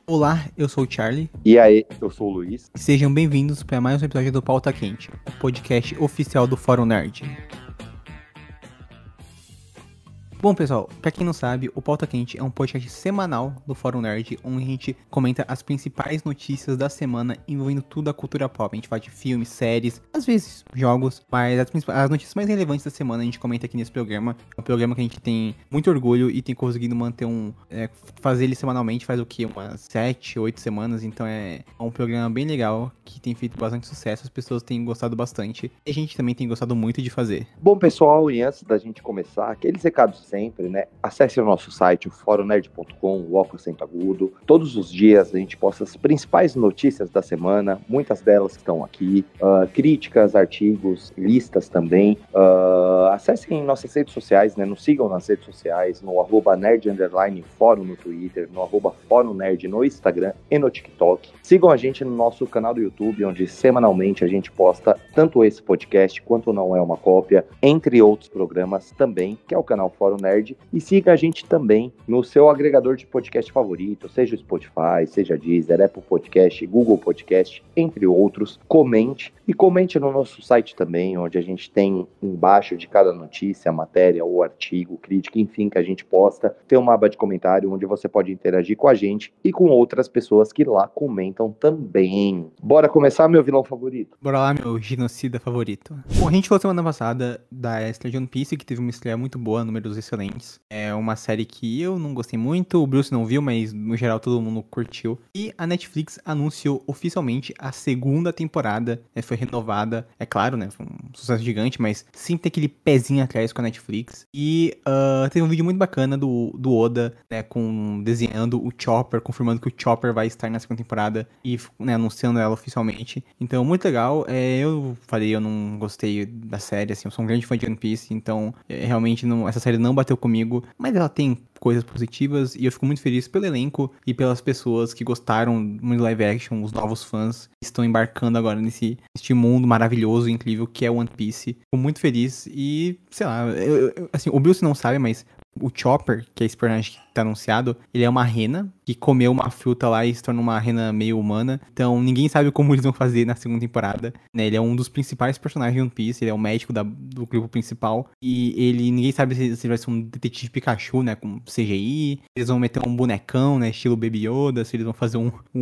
Olá, eu sou o Charlie E aí, eu sou o Luiz. e sejam bem-vindos para mais um episódio do Pauta Quente, o podcast oficial do Fórum Nerd. Bom, pessoal, pra quem não sabe, o Pauta Quente é um podcast semanal do Fórum Nerd, onde a gente comenta as principais notícias da semana envolvendo tudo a cultura pop. A gente fala de filmes, séries, às vezes jogos, mas as notícias mais relevantes da semana a gente comenta aqui nesse programa. É um programa que a gente tem muito orgulho e tem conseguido manter fazer ele semanalmente faz o quê? Umas 7, 8 semanas, então é um programa bem legal que tem feito bastante sucesso, as pessoas têm gostado bastante e a gente também tem gostado muito de fazer. Bom, pessoal, e antes da gente começar, aqueles recados sempre, né? Acesse o nosso site, o forumnerd.com, o Óculos Sempre Agudo. Todos os dias a gente posta as principais notícias da semana, muitas delas estão aqui, críticas, artigos, listas também. Acessem nossas redes sociais, né? Nos sigam nas redes sociais, no @nerd_fórum no Twitter, no @fórumnerd no Instagram e no TikTok. Sigam a gente no nosso canal do YouTube, onde semanalmente a gente posta tanto esse podcast quanto Não É Uma Cópia, entre outros programas também, que é o canal Fórum Nerd. E siga a gente também no seu agregador de podcast favorito, seja o Spotify, seja a Deezer, Apple Podcast, Google Podcast, entre outros. Comente e comente no nosso site também, onde a gente tem embaixo de cada notícia, matéria ou artigo, crítica, enfim, que a gente posta, tem uma aba de comentário onde você pode interagir com a gente e com outras pessoas que lá comentam também. Bora começar, meu vilão favorito? Bora lá, meu genocida favorito. Bom, a gente falou semana passada da estreia de One Piece, que teve uma estreia muito boa, números excelentes. É uma série que eu não gostei muito, o Bruce não viu, mas no geral todo mundo curtiu. E a Netflix anunciou oficialmente a segunda temporada, foi renovada. É claro, né, foi um sucesso gigante, mas sempre tem aquele pezinho atrás com a Netflix. E teve um vídeo muito bacana do Oda, né, desenhando o Chopper, confirmando que o Chopper vai estar na segunda temporada e, né, anunciando ela oficialmente. Então, muito legal. Eu falei, eu não gostei da série, assim, eu sou um grande fã de One Piece, então realmente essa série não bateu comigo, mas ela tem coisas positivas e eu fico muito feliz pelo elenco e pelas pessoas que gostaram muito do live action, os novos fãs que estão embarcando agora neste mundo maravilhoso e incrível que é One Piece. Fico muito feliz e, sei lá, assim, o Bruce não sabe, mas o Chopper, que é esse personagem que tá anunciado, ele é uma rena que comeu uma fruta lá e se torna uma rena meio humana. Então ninguém sabe como eles vão fazer na segunda temporada, né? Ele é um dos principais personagens de One Piece, ele é o médico do grupo principal. E ninguém sabe se ele vai ser um detetive Pikachu, né? Com CGI. Eles vão meter um bonecão, né? Estilo Baby Yoda. Se eles vão fazer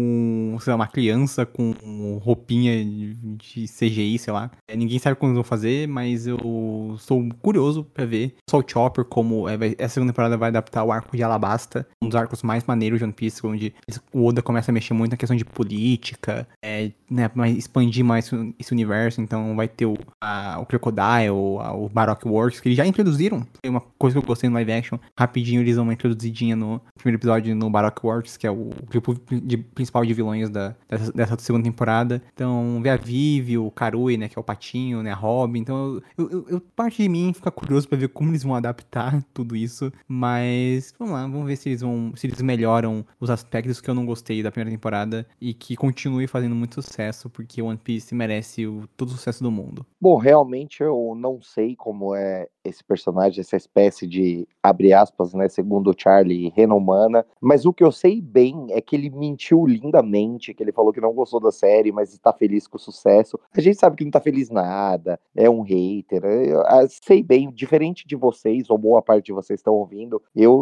sei lá, uma criança com roupinha de CGI, sei lá. Ninguém sabe como eles vão fazer, mas eu sou curioso pra ver. Só o Chopper, como essa segunda temporada vai adaptar o arco de Alabasta, um dos arcos mais maneiros de One Piece, onde o Oda começa a mexer muito na questão de política, né, expandir mais esse universo. Então vai ter o Crocodile, o Baroque Works, que eles já introduziram. Tem uma coisa que eu gostei no live action, rapidinho eles dão uma introduzidinha no primeiro episódio no Baroque Works, que é o grupo principal de vilões dessa segunda temporada. Então vê a Vivi, o Karui, né, que é o Patinho, né, a Robin. Então parte de mim fica curioso pra ver como eles vão adaptar tudo isso, mas vamos lá, vamos ver se eles melhoram os aspectos que eu não gostei da primeira temporada e que continue fazendo muito sucesso, porque One Piece merece todo o sucesso do mundo. Bom, realmente eu não sei como é esse personagem, essa espécie de, abre aspas, né, segundo o Charlie, rena humana, mas o que eu sei bem é que ele mentiu lindamente, que ele falou que não gostou da série, mas está feliz com o sucesso. A gente sabe que não tá feliz nada, é um hater, eu sei bem, diferente de vocês, ou boa parte de vocês estão ouvindo,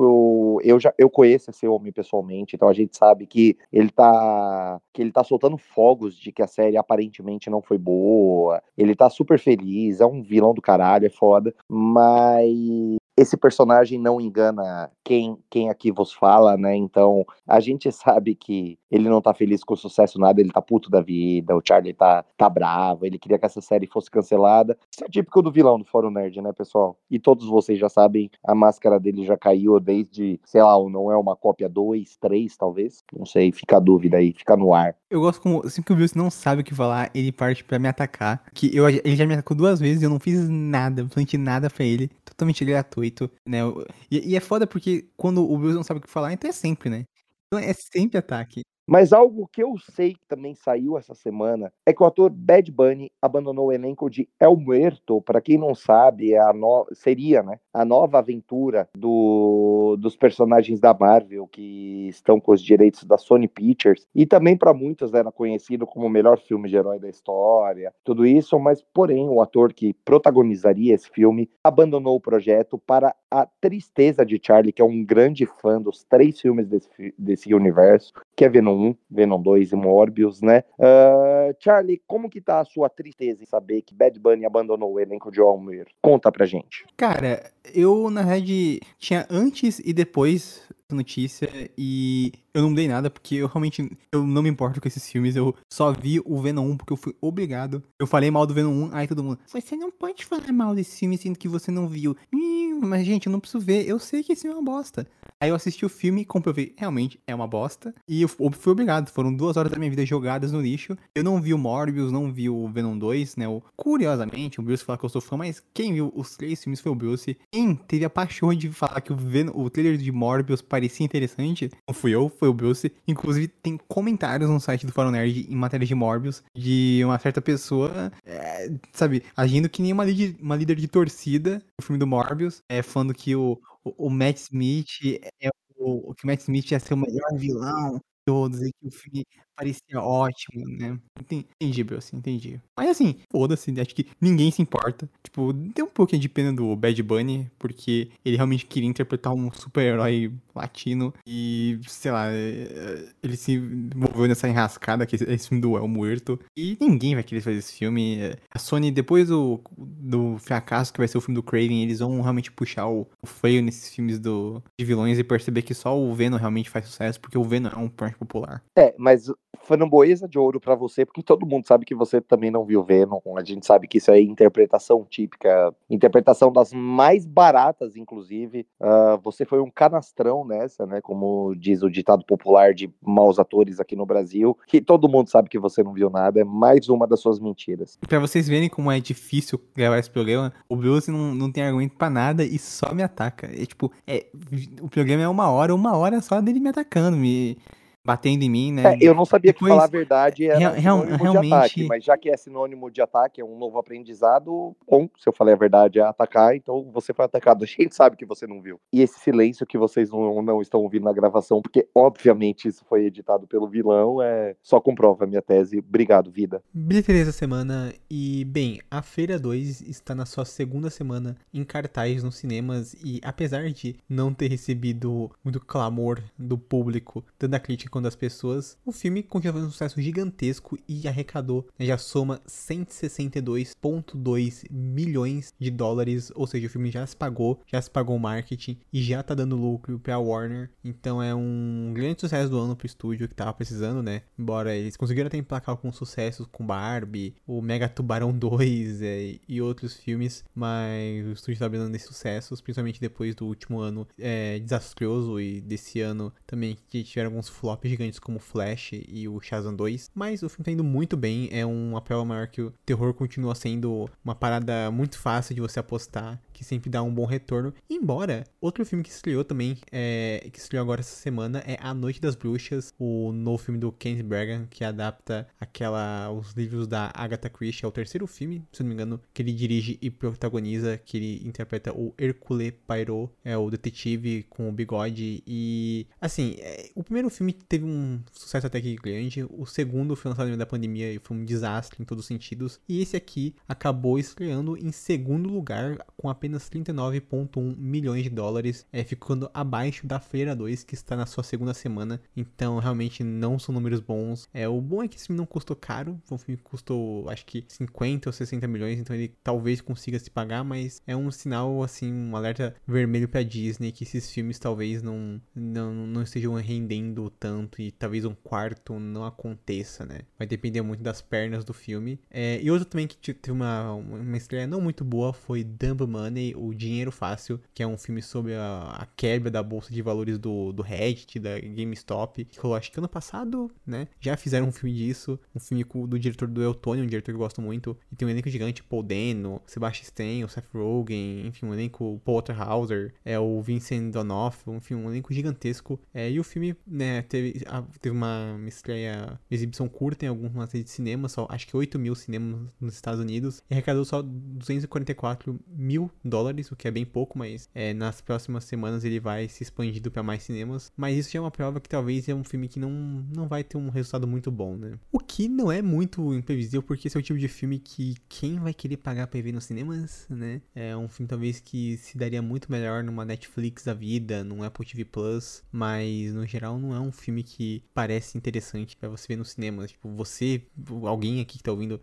eu conheço esse homem pessoalmente, então a gente sabe que ele tá soltando fogos de que a série aparentemente não foi boa, ele tá super feliz, é um vilão do caralho, é foda, mas esse personagem não engana quem aqui vos fala, né? Então, a gente sabe que ele não tá feliz com o sucesso nada, ele tá puto da vida, o Charlie tá bravo, ele queria que essa série fosse cancelada. Isso é típico do vilão do Fórum Nerd, né, pessoal? E todos vocês já sabem, a máscara dele já caiu desde, sei lá, Não É Uma Cópia 2, 3, talvez. Não sei, fica a dúvida aí, fica no ar. Eu gosto como, sempre que o Bruce não sabe o que falar, ele parte pra me atacar. Ele já me atacou 2 vezes e eu não fiz nada, absolutamente nada pra ele. Totalmente gratuito, né? E é foda porque quando o Bruce não sabe o que falar, então é sempre, né? Então é sempre ataque. Mas algo que eu sei que também saiu essa semana é que o ator Bad Bunny abandonou o elenco de El Muerto. Para quem não sabe, seria, né, a nova aventura dos personagens da Marvel que estão com os direitos da Sony Pictures. E também para muitos era conhecido como o melhor filme de herói da história. Tudo isso, mas porém o ator que protagonizaria esse filme abandonou o projeto para a tristeza de Charlie, que é um grande fã dos 3 filmes desse universo, que é Venom 1, Venom 2 e Morbius, né? Charlie, como que tá a sua tristeza em saber que Bad Bunny abandonou o elenco de Almir? Conta pra gente. Cara, eu na verdade tinha antes e depois da notícia e eu não dei nada porque eu realmente eu não me importo com esses filmes. Eu só vi o Venom 1 porque eu fui obrigado. Eu falei mal do Venom 1, aí todo mundo, você não pode falar mal desse filme sendo que você não viu. Mas gente, eu não preciso ver, eu sei que esse filme é uma bosta. Aí eu assisti o filme e comprovei, realmente é uma bosta. E eu fui obrigado, foram 2 horas da minha vida jogadas no lixo. Eu não vi o Morbius, não vi o Venom 2, né? Curiosamente, o Bruce fala que eu sou fã, mas quem viu os 3 filmes foi o Bruce. Quem teve a paixão de falar que o trailer de Morbius parecia interessante, não fui eu, foi o Bruce. Inclusive, tem comentários no site do Fórum Nerd em matéria de Morbius, de uma certa pessoa, sabe, agindo que nem uma líder de torcida no filme do Morbius, falando que o Matt Smith que o Matt Smith ia ser o melhor vilão de todos e que o filme parecia ótimo, né? Entendi, bro, assim, entendi. Mas assim, foda-se, acho que ninguém se importa. Tipo, deu um pouquinho de pena do Bad Bunny, porque ele realmente queria interpretar um super-herói latino e, sei lá, ele se envolveu nessa enrascada que é esse filme do El Muerto. E ninguém vai querer fazer esse filme. A Sony, depois do fracasso que vai ser o filme do Craven, eles vão realmente puxar o freio nesses filmes de vilões e perceber que só o Venom realmente faz sucesso, porque o Venom é um personagem popular. Mas framboesa de ouro pra você, porque todo mundo sabe que você também não viu Venom. A gente sabe que isso é interpretação típica, interpretação das mais baratas, inclusive. Você foi um canastrão nessa, né? Como diz o ditado popular de maus atores aqui no Brasil, que todo mundo sabe que você não viu nada. É mais uma das suas mentiras. Pra vocês verem como é difícil gravar esse programa, o Bruce não tem argumento pra nada e só me ataca. O programa é uma hora só dele me atacando, me batendo em mim, né? Eu não sabia que falar a Depois, verdade era sinônimo de ataque, realmente, mas já que é sinônimo de ataque, é um novo aprendizado, bom, se eu falei a verdade é atacar, então você foi atacado. A gente sabe que você não viu. E esse silêncio que vocês não estão ouvindo na gravação, porque obviamente isso foi editado pelo vilão, só comprova a minha tese. Obrigado, vida. Bilheteria essa semana e, bem, a Feira 2 está na sua segunda semana em cartaz nos cinemas e, apesar de não ter recebido muito clamor do público, tanto da crítica quanto das pessoas, o filme continua fazendo um sucesso gigantesco e arrecadou, né, já soma 162,2 milhões de dólares, ou seja, o filme já se pagou o marketing e já tá dando lucro pra Warner, então é um grande sucesso do ano pro estúdio que tava precisando, né, embora eles conseguiram até emplacar alguns sucessos com Barbie, o Mega Tubarão 2 e outros filmes, mas o estúdio tá brindando desses sucessos, principalmente depois do último ano desastroso e desse ano também que tiveram alguns flops gigantes como Flash e o Shazam 2, mas o filme tá indo muito bem, é uma prova maior que o terror continua sendo uma parada muito fácil de você apostar, que sempre dá um bom retorno, embora outro filme que estreou também, que estreou agora essa semana, é A Noite das Bruxas, o novo filme do Kenneth Branagh, que adapta os livros da Agatha Christie, é o terceiro filme, se não me engano, que ele dirige e protagoniza, que ele interpreta o Hercule Poirot, é o detetive com o bigode, e assim, o primeiro filme teve um sucesso até que grande, o segundo foi lançado no meio da pandemia e foi um desastre em todos os sentidos, e esse aqui acabou estreando em segundo lugar com apenas 39,1 milhões de dólares, ficando abaixo da Feira 2, que está na sua segunda semana, então realmente não são números bons. O bom é que esse filme não custou caro, o filme custou acho que 50 ou 60 milhões, então ele talvez consiga se pagar, mas é um sinal, assim, um alerta vermelho pra Disney, que esses filmes talvez não estejam rendendo tanto e talvez um quarto não aconteça, né? Vai depender muito das pernas do filme. E outro também que teve uma estreia não muito boa foi Dumb Money, o Dinheiro Fácil, que é um filme sobre a quebra da bolsa de valores do Reddit, da GameStop, que rolou acho que ano passado, né? Já fizeram um filme disso, um filme do diretor do Eutônio, um diretor que eu gosto muito, e tem um elenco gigante, Paul Dano, Sebastian Stan, o Seth Rogen, enfim, um elenco, Paul Walter Hauser, o Vincent D'Onofrio, enfim, um elenco gigantesco, e o filme, né, teve uma estreia, exibição curta em algumas redes de cinema, só acho que 8 mil cinemas nos Estados Unidos, e arrecadou só $244 mil, o que é bem pouco, mas nas próximas semanas ele vai se expandindo para mais cinemas. Mas isso já é uma prova que talvez é um filme que não vai ter um resultado muito bom, né? O que não é muito imprevisível, porque esse é o tipo de filme que quem vai querer pagar pra ver nos cinemas, né? É um filme talvez que se daria muito melhor numa Netflix da vida, num Apple TV Plus, mas no geral não é um filme que parece interessante pra você ver nos cinemas. Tipo, alguém aqui que tá ouvindo,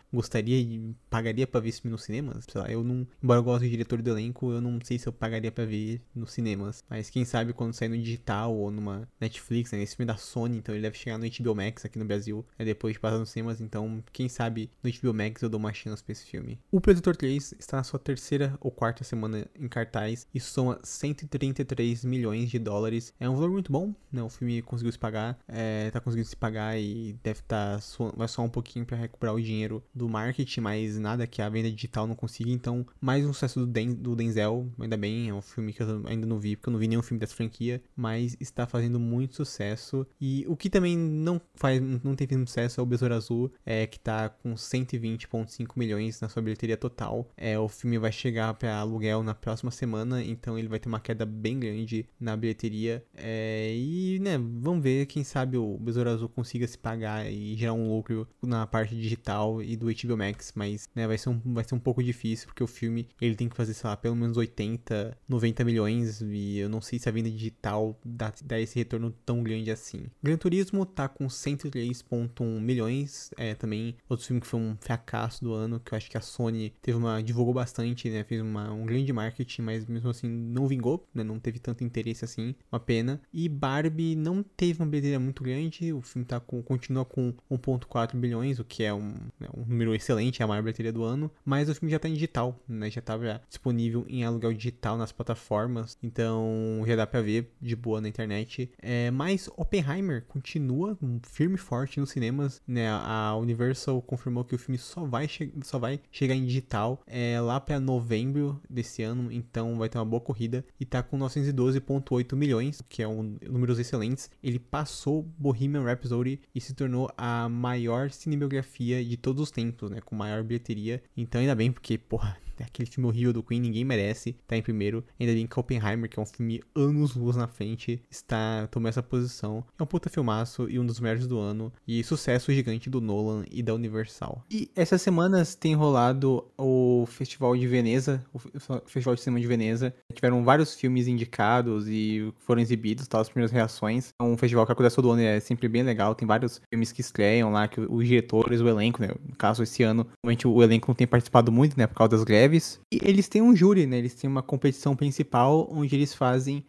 pagaria pra ver esse filme nos cinemas? Sei lá, eu não, embora eu goste do diretor do elenco, eu não sei se eu pagaria pra ver nos cinemas. Mas quem sabe quando sair no digital ou numa Netflix, né? Esse filme é da Sony, então ele deve chegar no HBO Max aqui no Brasil, depois de passar nos cinemas, então quem sabe no HBO Max eu dou uma chance pra esse filme. O Predador 3 está na sua terceira ou quarta semana em cartaz e soma $133 milhões. É um valor muito bom, né? O filme conseguiu se pagar, tá conseguindo se pagar e vai soar um pouquinho pra recuperar o dinheiro do marketing, mas nada que a venda digital não consiga. Então, mais um sucesso do Denzel, ainda bem, é um filme que eu ainda não vi, porque eu não vi nenhum filme dessa franquia, mas está fazendo muito sucesso. E o que também não tem feito sucesso é o Besouro Azul, que tá com 120,5 milhões na sua bilheteria total. O filme vai chegar para aluguel na próxima semana, então ele vai ter uma queda bem grande na bilheteria. E, né, vamos ver, quem sabe o Besouro Azul consiga se pagar e gerar um lucro na parte digital e do HBO Max, mas, né, vai ser um pouco difícil, porque o filme, ele tem que fazer, sei lá, pelo menos 80, 90 milhões, e eu não sei se a venda digital dá esse retorno tão grande assim. Gran Turismo tá com 103,1 milhões, também outro filme que foi um fracasso do ano, que eu acho que a Sony divulgou bastante, né, fez um grande marketing, mas mesmo assim não vingou, né, não teve tanto interesse assim, uma pena. E Barbie não teve uma bilheteria muito grande, o filme continua com 1,4 bilhões, o que é um número excelente, é a maior bilheteria do ano, mas o filme já tá em digital, né, já estava disponível em aluguel digital nas plataformas, então já dá pra ver de boa na internet. Mas Oppenheimer continua firme e forte nos cinemas, né, a Universal confirmou que o filme só vai chegar em digital lá pra novembro desse ano, então vai ter uma boa corrida, e tá com 912,8 milhões, que é números excelentes. Ele passou Bohemian Rhapsody e se tornou a maior cinebiografia de todos os tempos, né, com maior bilheteria, então ainda bem, porque, porra, aquele filme horrível do Queen, ninguém merece tá em primeiro. Ainda bem que Oppenheimer, que é um filme anos-luz na frente, tomou essa posição. É um puta filmaço e um dos melhores do ano, e sucesso gigante do Nolan e da Universal. E essas semanas tem rolado o Festival de Veneza, o Festival de Cinema de Veneza. Tiveram vários filmes indicados e foram exibidos, as primeiras reações. É um festival que acontece todo ano e é sempre bem legal. Tem vários filmes que estreiam lá, que os diretores, o elenco, né, no caso esse ano, realmente o elenco não tem participado muito, né, por causa das greves. E eles têm um júri, né? Eles têm uma competição principal onde eles fazem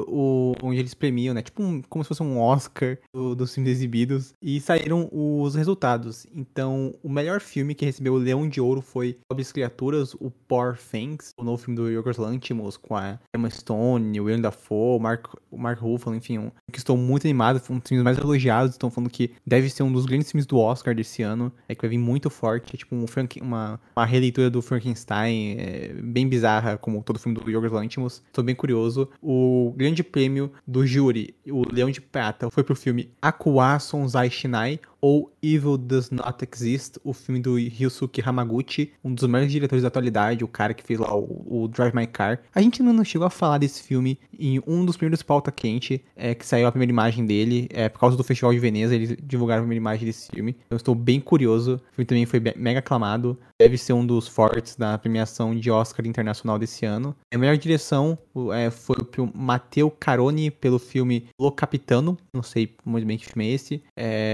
onde eles premiam, né? Tipo como se fosse um Oscar dos filmes exibidos. E saíram os resultados. Então, o melhor filme que recebeu o Leão de Ouro foi Pobres Criaturas, o Poor Things, o novo filme do Yorgos Lanthimos com a Emma Stone, o Willem Dafoe, o Mark Ruffalo, enfim, que estou muito animado, foi um dos filmes mais elogiados. Estão falando que deve ser um dos grandes filmes do Oscar desse ano, que vai vir muito forte, é tipo uma releitura do Frankenstein, bem bizarra, como todo filme do Yorgos Lanthimos. Estou bem curioso. O grande prêmio do júri, o Leão de Prata, foi pro filme Akuwa Sonzai Shinai, ou Evil Does Not Exist, o filme do Ryusuke Hamaguchi, um dos melhores diretores da atualidade, o cara que fez lá o Drive My Car. A gente ainda não chegou a falar desse filme em um dos primeiros pauta quente, que saiu a primeira imagem dele, por causa do Festival de Veneza, eles divulgaram a primeira imagem desse filme. Eu estou bem curioso, o filme também foi mega aclamado, deve ser um dos fortes da premiação de Oscar Internacional desse ano. A melhor direção foi pro Matteo Caroni pelo filme Lo Capitano, não sei muito bem que filme é esse,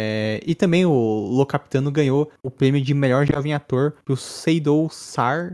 e também o Lo Capitano ganhou o prêmio de melhor jovem ator pro Seidou Sar.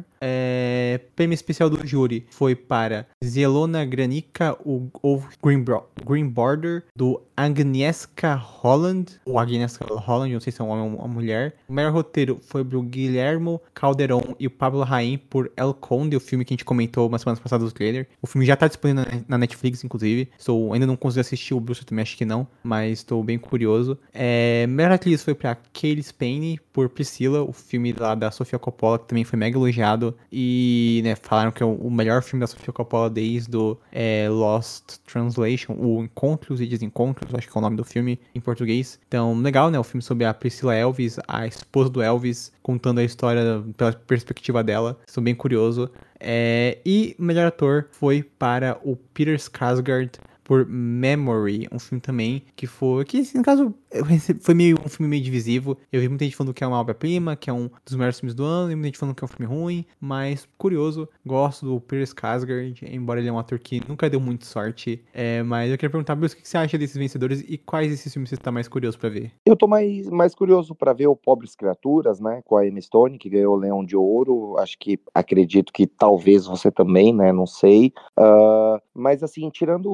Prêmio especial do júri foi para Zielona Granica, ou Green Border, do Agnieszka Holland, ou Agnieszka Holland, não sei se é um homem ou uma mulher. O melhor roteiro foi pro Guillermo Calderón e o Pablo Raim por El Conde, o filme que a gente comentou umas semanas passadas do trailer. O filme já tá disponível na Netflix, inclusive. Ainda não consegui assistir, o Bruce também acho que não, mas estou bem curioso. Melhor atriz foi pra Cailee Spaeny por Priscilla, o filme lá da Sofia Coppola, que também foi mega elogiado E, né, falaram que é o melhor filme da Sofia Coppola desde o Lost Translation, o Encontros e Desencontros, acho que é o nome do filme em português. Então, legal, né, o filme sobre a Priscilla Elvis, a esposa do Elvis, contando a história pela perspectiva dela. Estou bem curioso. E o melhor ator foi para o Peter Skarsgård por Memory, um filme também que no caso, foi um filme meio divisivo. Eu vi muita gente falando que é uma obra-prima, que é um dos melhores filmes do ano, e muita gente falando que é um filme ruim, mas curioso, gosto do Peter Skarsgård, embora ele é um ator que nunca deu muito sorte. Mas eu queria perguntar, Bruce, o que você acha desses vencedores e quais desses filmes você está mais curioso pra ver? Eu tô mais curioso para ver o Pobres Criaturas, né, com a Emma Stone, que ganhou o Leão de Ouro. Acredito que talvez você também, né, não sei. Mas assim, tirando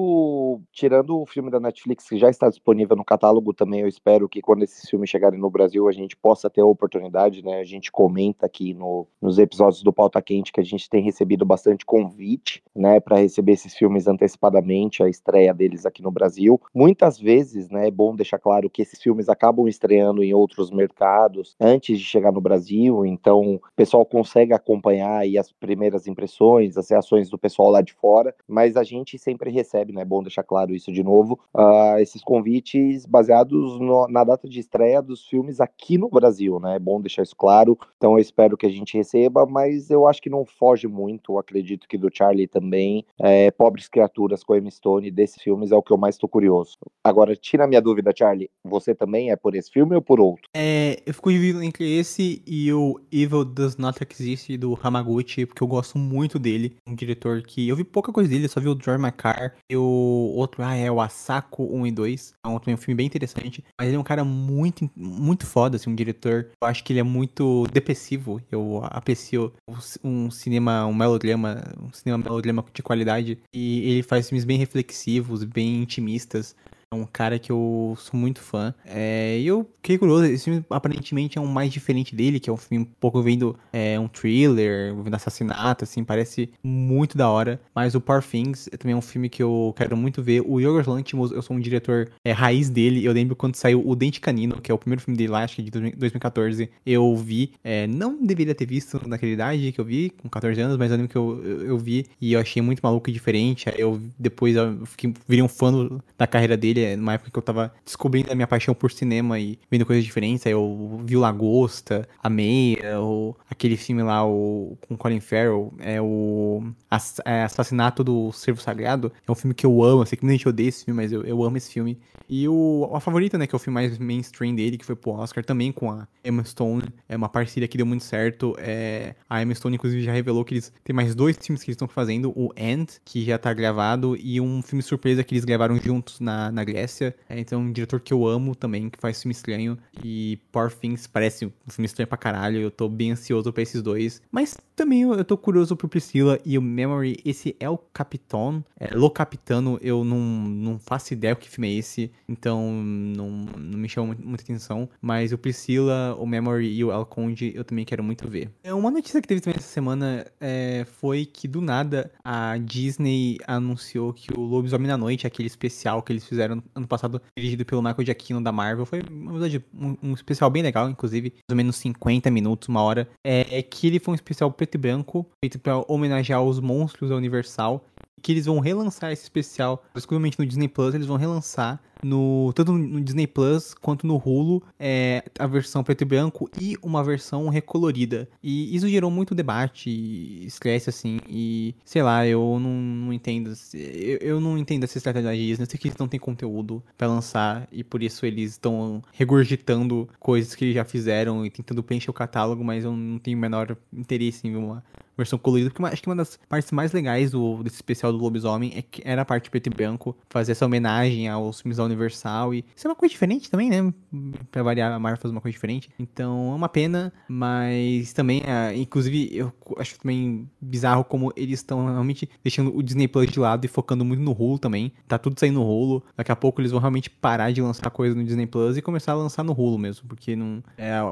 o filme da Netflix, que já está disponível no catálogo também, eu espero que quando esses filmes chegarem no Brasil, a gente possa ter a oportunidade, né, a gente comenta aqui nos episódios do Pauta Quente que a gente tem recebido bastante convite, né, para receber esses filmes antecipadamente, a estreia deles aqui no Brasil. Muitas vezes, né, é bom deixar claro que esses filmes acabam estreando em outros mercados antes de chegar no Brasil, então o pessoal consegue acompanhar aí as primeiras impressões, as reações do pessoal lá de fora, mas a gente sempre recebe, né, é bom deixar claro isso de novo, esses convites baseados na data de estreia dos filmes aqui no Brasil, né, é bom deixar isso claro, então eu espero que a gente receba, mas eu acho que não foge muito, eu acredito que do Charlie também, Pobres Criaturas com a Emma Stone, desses filmes é o que eu mais tô curioso. Agora, tira a minha dúvida, Charlie, você também é por esse filme ou por outro? Eu fico dividido entre esse e o Evil Does Not Exist do Hamaguchi, porque eu gosto muito dele. Um diretor que eu vi pouca coisa dele, eu só vi o Joy McCarr e o outro, o Asako 1 e 2. É um filme bem interessante, mas ele é um cara muito, muito foda, assim, um diretor. Eu acho que ele é muito depressivo. Eu aprecio um cinema melodrama de qualidade. E ele faz filmes bem reflexivos, bem intimistas. É um cara que eu sou muito fã. E eu fiquei curioso, esse filme aparentemente é um mais diferente dele, que é um filme um pouco vendo um thriller, vendo assassinato, assim, parece muito da hora. Mas o Poor Things também é um filme que eu quero muito ver. O Yorgos Lanthimos, eu sou um diretor raiz dele. Eu lembro quando saiu O Dente Canino, que é o primeiro filme dele lá, acho que de 2014. Eu vi, não deveria ter visto naquela idade que eu vi, com 14 anos, mas eu lembro que eu vi e eu achei muito maluco e diferente. Aí depois eu virei um fã da carreira dele. Numa época que eu tava descobrindo a minha paixão por cinema e vendo coisas diferentes. Aí eu vi o Lagosta, a Meia, aquele filme lá com Colin Farrell, o Assassinato do Cervo Sagrado. É um filme que eu amo, eu sei que muita gente odeia esse filme, mas eu amo esse filme. E a Favorita, né, que é o filme mais mainstream dele, que foi pro Oscar, também com a Emma Stone. É uma parceria que deu muito certo. A Emma Stone, inclusive, já revelou que eles têm mais 2 filmes que eles estão fazendo. O End, que já tá gravado, e um filme surpresa que eles gravaram juntos na Grécia. Então, um diretor que eu amo também, que faz filme estranho. E Poor Things parece um filme estranho pra caralho. Eu tô bem ansioso pra esses dois. Mas também eu tô curioso pro Priscilla e o Memory. Esse é o Capitão. Lo Capitano, eu não faço ideia o que filme é esse. Então, não me chama muita atenção. Mas o Priscilla, o Memory e o El Conde, eu também quero muito ver. Uma notícia que teve também essa semana foi que, do nada, a Disney anunciou que o Lobisomem da Noite, aquele especial que eles fizeram ano passado, dirigido pelo Michael Giacchino da Marvel, foi um especial bem legal, inclusive, mais ou menos 50 minutos, uma hora. Que ele foi um especial preto e branco, feito pra homenagear os monstros da Universal, que eles vão relançar esse especial exclusivamente no Disney Plus. Eles vão relançar tanto no Disney Plus quanto no Hulu, a versão preto e branco e uma versão recolorida. E isso gerou muito debate e estresse, assim, e sei lá, eu não entendo. Eu não entendo essa estratégia da Disney. Eu sei que eles não têm conteúdo pra lançar e por isso eles estão regurgitando coisas que eles já fizeram e tentando preencher o catálogo, mas eu não tenho o menor interesse em uma versão colorida, porque acho que uma das partes mais legais desse especial do Lobisomem era a parte preto e branco, fazer essa homenagem aos filmes da Universal, e isso é uma coisa diferente também, né, pra variar, a Marvel faz uma coisa diferente, então é uma pena, mas também, inclusive, eu acho também bizarro como eles estão realmente deixando o Disney Plus de lado e focando muito no Hulu também, tá tudo saindo no Hulu, daqui a pouco eles vão realmente parar de lançar coisa no Disney Plus e começar a lançar no Hulu mesmo, porque não,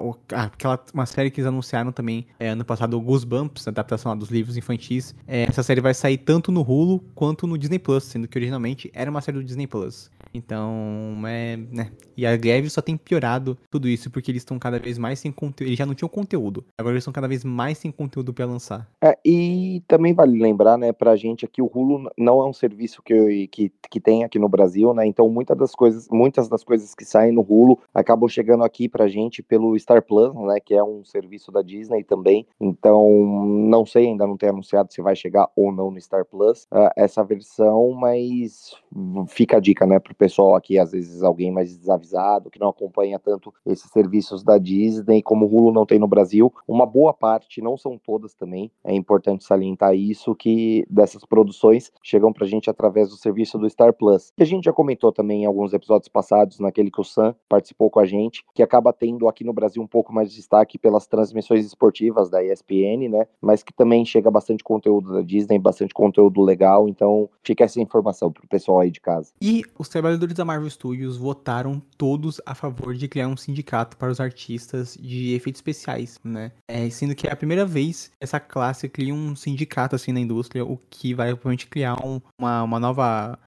uma série que eles anunciaram também, ano passado, o Goosebumps, adaptação lá dos livros infantis, essa série vai sair tanto no Hulu quanto no Disney Plus, sendo que originalmente era uma série do Disney Plus. Então, né? E a greve só tem piorado tudo isso, porque eles estão cada vez mais sem conteúdo. Eles já não tinham conteúdo, agora eles estão cada vez mais sem conteúdo pra lançar. E também vale lembrar, né, pra gente aqui, o Hulu não é um serviço que tem aqui no Brasil, né? Então muitas das coisas que saem no Hulu acabam chegando aqui pra gente pelo Star Plus, né, que é um serviço da Disney também. Então, não sei, ainda não tem anunciado se vai chegar ou não no Star Plus essa versão, mas fica a dica, né, pro pessoal aqui, às vezes alguém mais desavisado, que não acompanha tanto esses serviços da Disney, como o Hulu não tem no Brasil, uma boa parte, não são todas também, é importante salientar isso, que dessas produções chegam pra gente através do serviço do Star Plus, que a gente já comentou também em alguns episódios passados, naquele que o Sam participou com a gente, que acaba tendo aqui no Brasil um pouco mais de destaque pelas transmissões esportivas da ESPN, né, mas que também chega bastante conteúdo da Disney, bastante conteúdo legal, então fica essa informação pro pessoal aí de casa. E os trabalhadores da Marvel Studios votaram todos a favor de criar um sindicato para os artistas de efeitos especiais, né? Sendo que é a primeira vez que essa classe cria um sindicato assim na indústria, o que vai provavelmente criar uma nova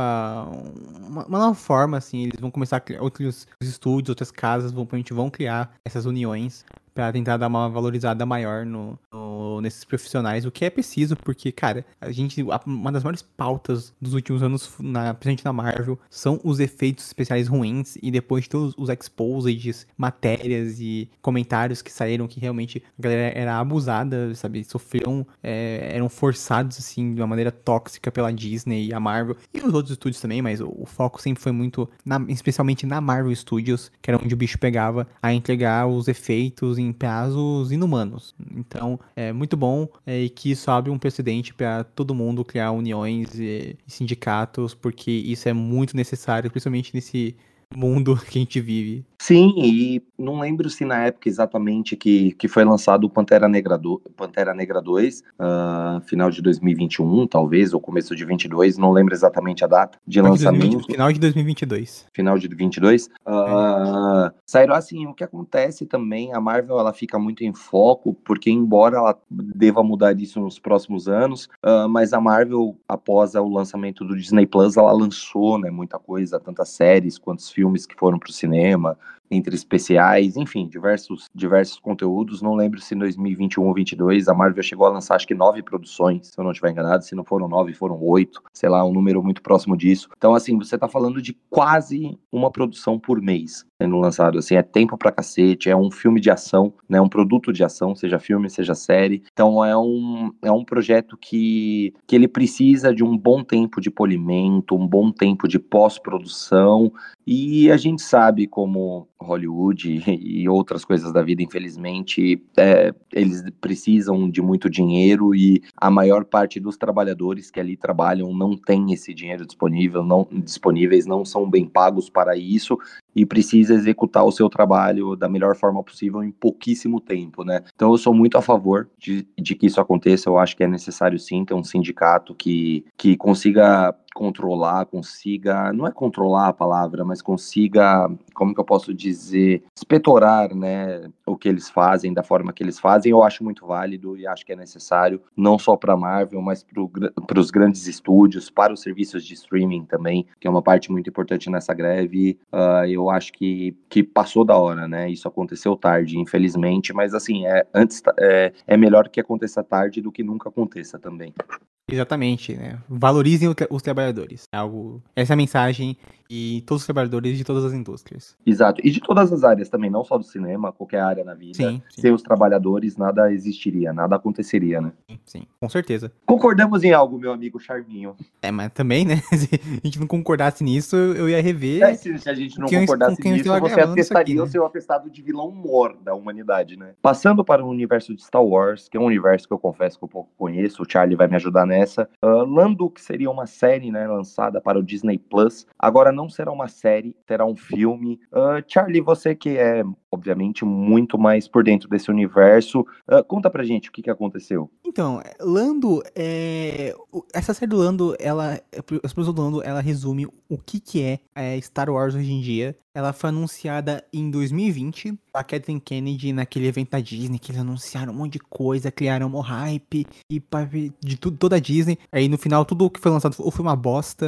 forma, assim. Eles vão começar a criar outros estúdios, outras casas provavelmente vão criar essas uniões pra tentar dar uma valorizada maior nesses profissionais, o que é preciso, porque, cara, uma das maiores pautas dos últimos anos, principalmente na Marvel, são os efeitos especiais ruins, e depois de todos os exposeds, matérias e comentários que saíram que realmente a galera era abusada, sabe, eram forçados, assim, de uma maneira tóxica pela Disney e a Marvel, e os outros estúdios também, mas o foco sempre foi muito, especialmente na Marvel Studios, que era onde o bicho pegava, a entregar os efeitos em prazos inumanos. Então, é muito bom e que isso abre um precedente para todo mundo criar uniões e sindicatos, porque isso é muito necessário, principalmente nesse mundo que a gente vive. Sim, e não lembro se na época exatamente que foi lançado o Pantera Negra 2, final de 2021, talvez, ou começo de 22, não lembro exatamente a data de lançamento. Final de 2022. Final de 22. Saíram assim, o que acontece também, a Marvel ela fica muito em foco, porque embora ela deva mudar isso nos próximos anos, mas a Marvel, após o lançamento do Disney Plus, ela lançou, né, muita coisa, tantas séries quantos filmes que foram para o cinema, entre especiais, enfim, diversos conteúdos. Não lembro se em 2021 ou 2022 a Marvel chegou a lançar acho que 9 produções, se eu não estiver enganado. Se não foram 9, foram 8, sei lá, um número muito próximo disso. Então, assim, você tá falando de quase uma produção por mês sendo lançado, assim, é tempo pra cacete, é um filme de ação, né, um produto de ação, seja filme, seja série. Então é um projeto que ele precisa de um bom tempo de polimento, um bom tempo de pós-produção, e a gente sabe como Hollywood e outras coisas da vida, infelizmente, eles precisam de muito dinheiro, e a maior parte dos trabalhadores que ali trabalham não tem esse dinheiro disponíveis, não são bem pagos para isso, e precisa executar o seu trabalho da melhor forma possível em pouquíssimo tempo, né? Então eu sou muito a favor de que isso aconteça. Eu acho que é necessário sim ter um sindicato que consiga controlar, não é controlar a palavra, mas consiga, como que eu posso dizer, expetorar, né, o que eles fazem, da forma que eles fazem. Eu acho muito válido e acho que é necessário, não só para a Marvel, mas para os grandes estúdios, para os serviços de streaming também, que é uma parte muito importante nessa greve. Eu acho que passou da hora, né, isso aconteceu tarde, infelizmente, mas assim, é melhor que aconteça tarde do que nunca aconteça também. Exatamente, né? Valorizem os trabalhadores. Essa é a mensagem, e todos os trabalhadores de todas as indústrias. Exato. E de todas as áreas também, não só do cinema, qualquer área na vida. Sim. Sem os trabalhadores, nada existiria, nada aconteceria, né? Sim, com certeza. Concordamos em algo, meu amigo Charminho. Mas também, né? Se a gente não concordasse nisso, eu ia rever. Se a gente não concordasse nisso, você atestaria o seu atestado de vilão mor da humanidade, né? Passando para o universo de Star Wars, que é um universo que eu confesso que eu pouco conheço, o Charlie vai me ajudar nessa. Lando, que seria uma série, né, lançada para o Disney Plus, agora não será uma série, será um filme. Charlie, você que é, obviamente, muito mais por dentro desse universo, conta pra gente o que aconteceu. Então, Lando, essa série do Lando, a explosão do Lando, ela resume o que é Star Wars hoje em dia. Ela foi anunciada em 2020, a Kathleen Kennedy, naquele evento da Disney, que eles anunciaram um monte de coisa, criaram um hype, e de toda a Disney. Aí no final, tudo que foi lançado ou foi uma bosta,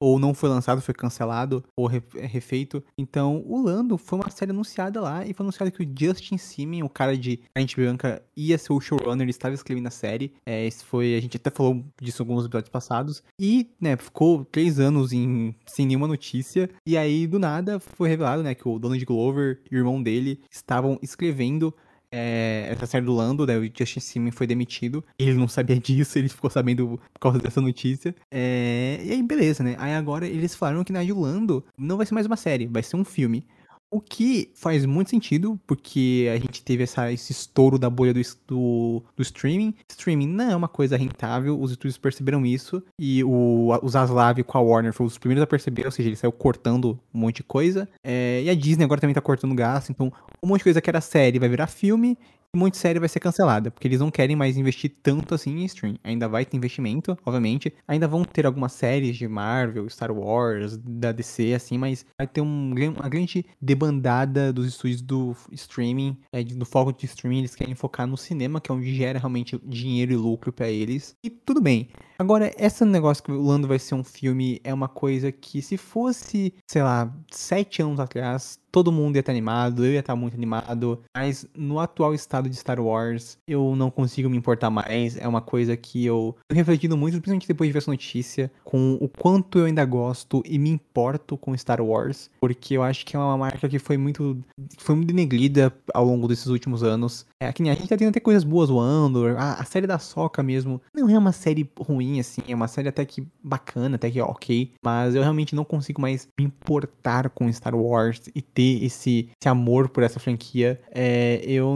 ou não foi lançado, foi cancelado, ou refeito. Então, o Lando foi uma série anunciada lá, e foi anunciado que o Justin Simien, o cara de Carne Branca, ia ser o showrunner, ele estava escrevendo a série. Esse foi, a gente até falou disso em alguns episódios passados. E, né, ficou 3 anos sem nenhuma notícia. E aí, do nada, foi revelado, né, que o Donald Glover e o irmão dele estavam escrevendo essa série do Lando, né, o Justin Simien foi demitido. Ele não sabia disso, ele ficou sabendo por causa dessa notícia. E aí, beleza, né? Aí agora eles falaram que na de Lando não vai ser mais uma série, vai ser um filme. O que faz muito sentido, porque a gente teve esse estouro da bolha do streaming. Streaming não é uma coisa rentável, os estúdios perceberam isso, e o Zaslav com a Warner foram os primeiros a perceber, ou seja, ele saiu cortando um monte de coisa. E a Disney agora também tá cortando gasto, então um monte de coisa que era série vai virar filme, e um monte de série vai ser cancelada, porque eles não querem mais investir tanto assim em stream. Ainda vai ter investimento, obviamente, ainda vão ter algumas séries de Marvel, Star Wars, da DC, assim, mas vai ter uma grande debandada dos estúdios do streaming, do foco de streaming, eles querem focar no cinema, que é onde gera realmente dinheiro e lucro pra eles. E tudo bem. Agora, esse negócio que o Lando vai ser um filme é uma coisa que, se fosse, sei lá, 7 anos atrás, todo mundo ia estar animado, eu ia estar muito animado, mas no atual estado de Star Wars, eu não consigo me importar mais. É uma coisa que eu tô refletindo muito, principalmente depois de ver essa notícia, com o quanto eu ainda gosto e me importo com Star Wars, porque eu acho que é uma marca que foi muito denegrida ao longo desses últimos anos. Que nem a gente tá tendo até coisas boas, o Andor, a série da Ahsoka mesmo, não é uma série ruim, assim, é uma série até que bacana, até que ok, mas eu realmente não consigo mais me importar com Star Wars e ter esse amor por essa franquia. Eu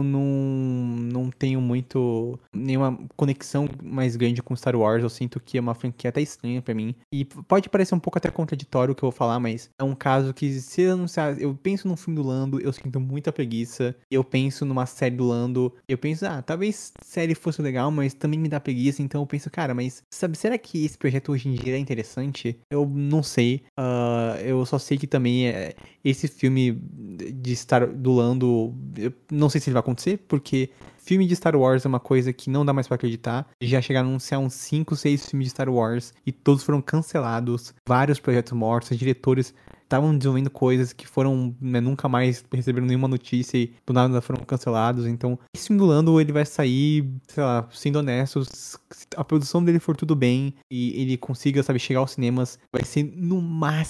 não tenho nenhuma conexão mais grande com Star Wars. Eu sinto que é uma franquia até estranha pra mim, e pode parecer um pouco até contraditório o que eu vou falar, mas é um caso que, se anunciar, eu penso num filme do Lando, eu sinto muita preguiça. Eu penso numa série do Lando, eu penso, talvez série fosse legal, mas também me dá preguiça. Então eu penso, cara, mas sabe, será que esse projeto hoje em dia é interessante? Eu não sei. Eu só sei que também esse filme do Lando, eu não sei se ele vai acontecer, porque filme de Star Wars é uma coisa que não dá mais pra acreditar. Já chegaram a anunciar uns 5, 6 filmes de Star Wars e todos foram cancelados. Vários projetos mortos, os diretores estavam desenvolvendo coisas que foram, né, nunca mais receberam nenhuma notícia e do nada foram cancelados. Então, esse filme do Lando, ele vai sair, sei lá, sendo honesto, se a produção dele for tudo bem e ele consiga, sabe, chegar aos cinemas, vai ser no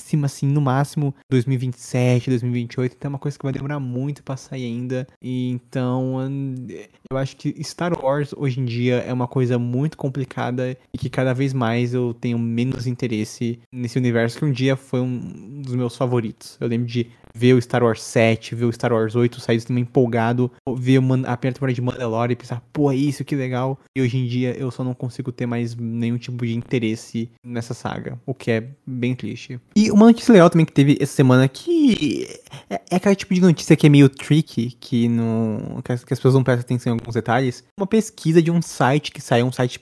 máximo 2027, 2028. Então é uma coisa que vai demorar muito pra sair ainda. E então, eu acho que Star Wars hoje em dia é uma coisa muito complicada e que cada vez mais eu tenho menos interesse nesse universo, que um dia foi um dos meus favoritos. Eu lembro de ver o Star Wars 7, ver o Star Wars 8, sair também empolgado, ver a primeira temporada de Mandalorian e pensar, pô, é isso, que legal. E hoje em dia eu só não consigo ter mais nenhum tipo de interesse nessa saga, o que é bem triste. E uma notícia legal também que teve essa semana, que é aquele tipo de notícia que é meio tricky, que as pessoas não prestam atenção em alguns detalhes. Uma pesquisa de um site que saiu, um site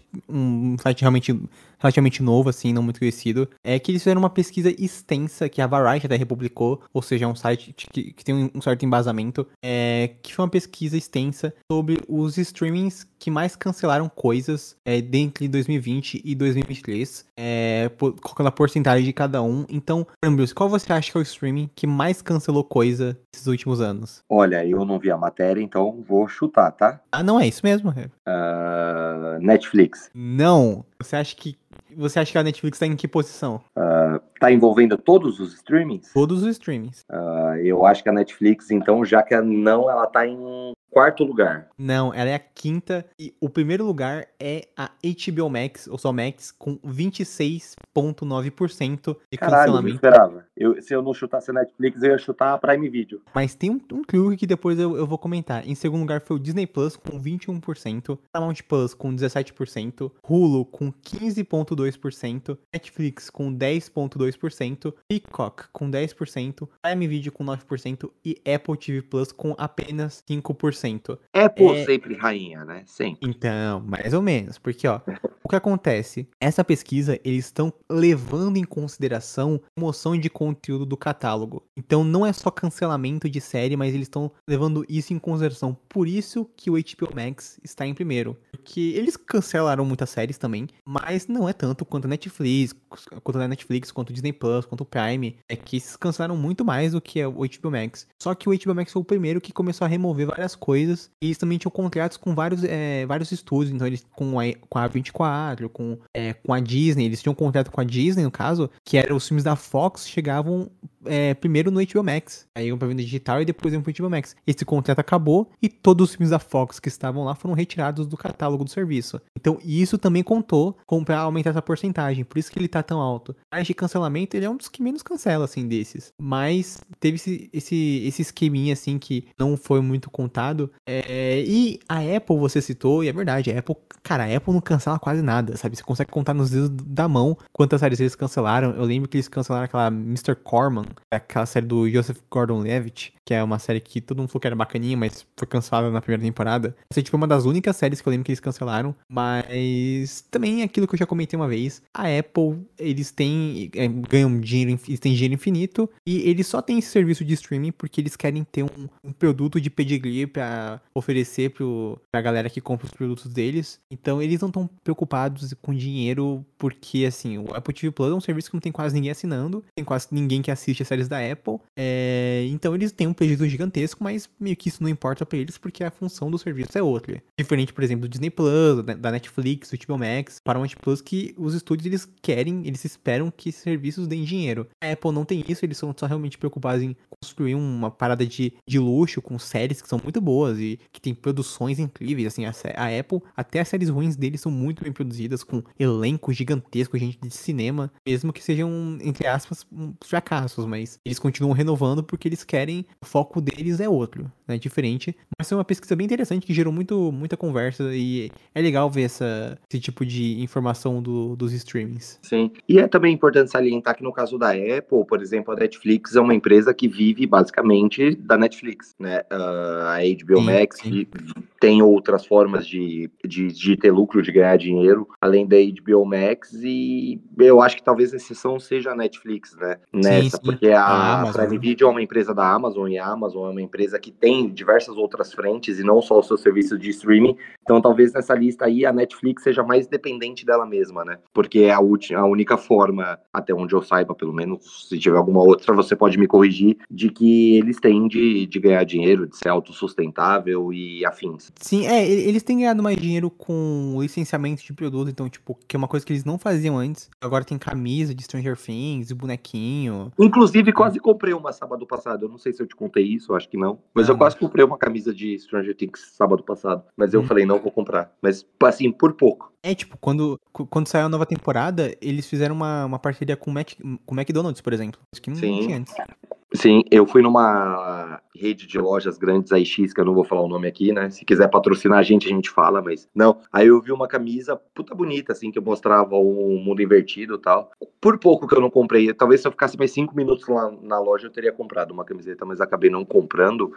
relativamente novo, assim, não muito conhecido, que eles fizeram uma pesquisa extensa que a Variety até republicou, ou seja, é um site que tem um certo embasamento, que foi uma pesquisa extensa sobre os streamings que mais cancelaram coisas dentre 2020 e 2023, colocando a porcentagem de cada um. Então, Bruce, qual você acha que é o streaming que mais cancelou coisa nesses últimos anos? Olha, eu não vi a matéria, então vou chutar, tá? Não é isso mesmo? Netflix. Não. Você acha que a Netflix tá em que posição? Tá envolvendo todos os streamings? Todos os streamings. Eu acho que a Netflix, então, já que ela tá em 4º lugar. Não, ela é a 5ª, e o primeiro lugar é a HBO Max, ou só Max, com 26,9% de Caralho, cancelamento. eu esperava. Se eu não chutasse a Netflix, eu ia chutar a Prime Video. Mas tem um clue que depois eu vou comentar. Em segundo lugar foi o Disney Plus, com 21%, Paramount Plus com 17%, Hulu com 15,2%, Netflix com 10,2%, Peacock com 10%, Prime Video com 9% e Apple TV Plus com apenas 5%. Apple sempre rainha, né? Sempre. Então, mais ou menos, porque o que acontece? Essa pesquisa, eles estão levando em consideração promoção de conteúdo do catálogo. Então não é só cancelamento de série, mas eles estão levando isso em consideração. Por isso que o HBO Max está em primeiro. Porque eles cancelaram muitas séries também, mas não é tanto quanto a Netflix, quanto o Disney Plus, quanto o Prime. É que eles cancelaram muito mais do que o HBO Max. Só que o HBO Max foi o primeiro que começou a remover várias coisas. E eles também tinham contratos com vários estúdios. Então eles com a 24, com a Disney. Eles tinham um contrato com a Disney, no caso, que eram os filmes da Fox, chegavam primeiro no HBO Max. Aí iam pra venda digital e depois iam pro HBO Max. Esse contrato acabou e todos os filmes da Fox que estavam lá foram retirados do catálogo do serviço. Então isso também contou pra aumentar essa porcentagem. Por isso que ele tá tão alto. Mas de cancelamento, ele é um dos que menos cancela, assim, desses. Mas teve esse esqueminha, assim, que não foi muito contado. E a Apple, você citou, e é verdade, a Apple não cancela quase nada, sabe? Você consegue contar nos dedos da mão quantas séries eles cancelaram. Eu lembro que eles cancelaram aquela Mr. Corman, aquela série do Joseph Gordon-Levitt, que é uma série que todo mundo falou que era bacaninha, mas foi cancelada na primeira temporada. Essa tipo, é uma das únicas séries que eu lembro que eles cancelaram, mas também é aquilo que eu já comentei uma vez, a Apple, eles ganham dinheiro, eles têm dinheiro infinito, e eles só têm esse serviço de streaming porque eles querem ter um produto de pedigree pra oferecer pra galera que compra os produtos deles. Então eles não estão preocupados com dinheiro, porque assim, o Apple TV Plus é um serviço que não tem quase ninguém assinando, tem quase ninguém que assiste as séries da Apple, então eles têm um prejuízo gigantesco, mas meio que isso não importa pra eles, porque a função do serviço é outra. Diferente, por exemplo, do Disney Plus, da Netflix, do HBO Max, Paramount Plus, que os estúdios eles esperam que serviços deem dinheiro. A Apple não tem isso, eles são só realmente preocupados em construir uma parada de luxo com séries que são muito boas e que tem produções incríveis. Assim, a Apple, até as séries ruins deles são muito bem produzidas, com elenco gigantesco, gente de cinema, mesmo que sejam, entre aspas, fracassos, mas eles continuam renovando porque eles querem, o foco deles é outro, né, diferente. Mas foi uma pesquisa bem interessante que gerou muita conversa e é legal ver esse tipo de informação dos streamings. Sim, e é também importante salientar que no caso da Apple, por exemplo, a Netflix é uma empresa que vive basicamente da Netflix, né? A HBO Max sim. tem outras formas de ter lucro, de ganhar dinheiro, além da HBO Max, e eu acho que talvez a exceção seja a Netflix, né? Nessa, Sim. porque a Amazon, Prime Video é uma empresa da Amazon, e a Amazon é uma empresa que tem diversas outras frentes, e não só o seu serviço de streaming, então talvez nessa lista aí a Netflix seja mais dependente dela mesma, né? Porque é a única forma, até onde eu saiba, pelo menos, se tiver alguma outra, você pode me corrigir, de que eles têm de ganhar dinheiro, de ser autossustentável e afins. Sim, eles têm ganhado mais dinheiro com o licenciamento de produto, então, tipo, que é uma coisa que eles não faziam antes. Agora tem camisa de Stranger Things, bonequinho. Inclusive, quase comprei uma sábado passado. Eu não sei se eu te contei isso, eu acho que não. Mas eu quase comprei uma camisa de Stranger Things sábado passado. Mas eu falei, não vou comprar. Mas, assim, por pouco. Tipo, quando saiu a nova temporada, eles fizeram uma parceria com o McDonald's, por exemplo. Isso que não tinha antes. Sim, eu fui numa rede de lojas grandes, a X, que eu não vou falar o nome aqui, né? Se quiser patrocinar a gente fala, mas não. Aí eu vi uma camisa puta bonita, assim, que mostrava o mundo invertido e tal. Por pouco que eu não comprei. Talvez se eu ficasse mais 5 minutos lá na loja, eu teria comprado uma camiseta, mas acabei não comprando.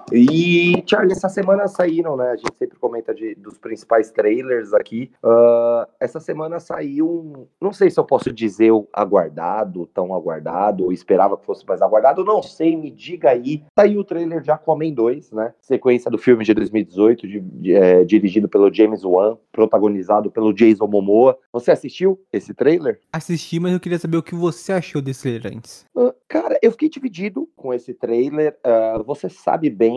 E, Charlie, essa semana saíram, né? A gente sempre comenta dos principais trailers aqui. Essa semana saiu, não sei se eu posso dizer tão aguardado, ou esperava que fosse mais aguardado, não sei, me diga aí. Saiu o trailer de Aquaman 2, né? Sequência do filme de 2018, dirigido pelo James Wan, protagonizado pelo Jason Momoa. Você assistiu esse trailer? Assisti, mas eu queria saber o que você achou desse trailer antes. Cara, eu fiquei dividido com esse trailer. Você sabe bem,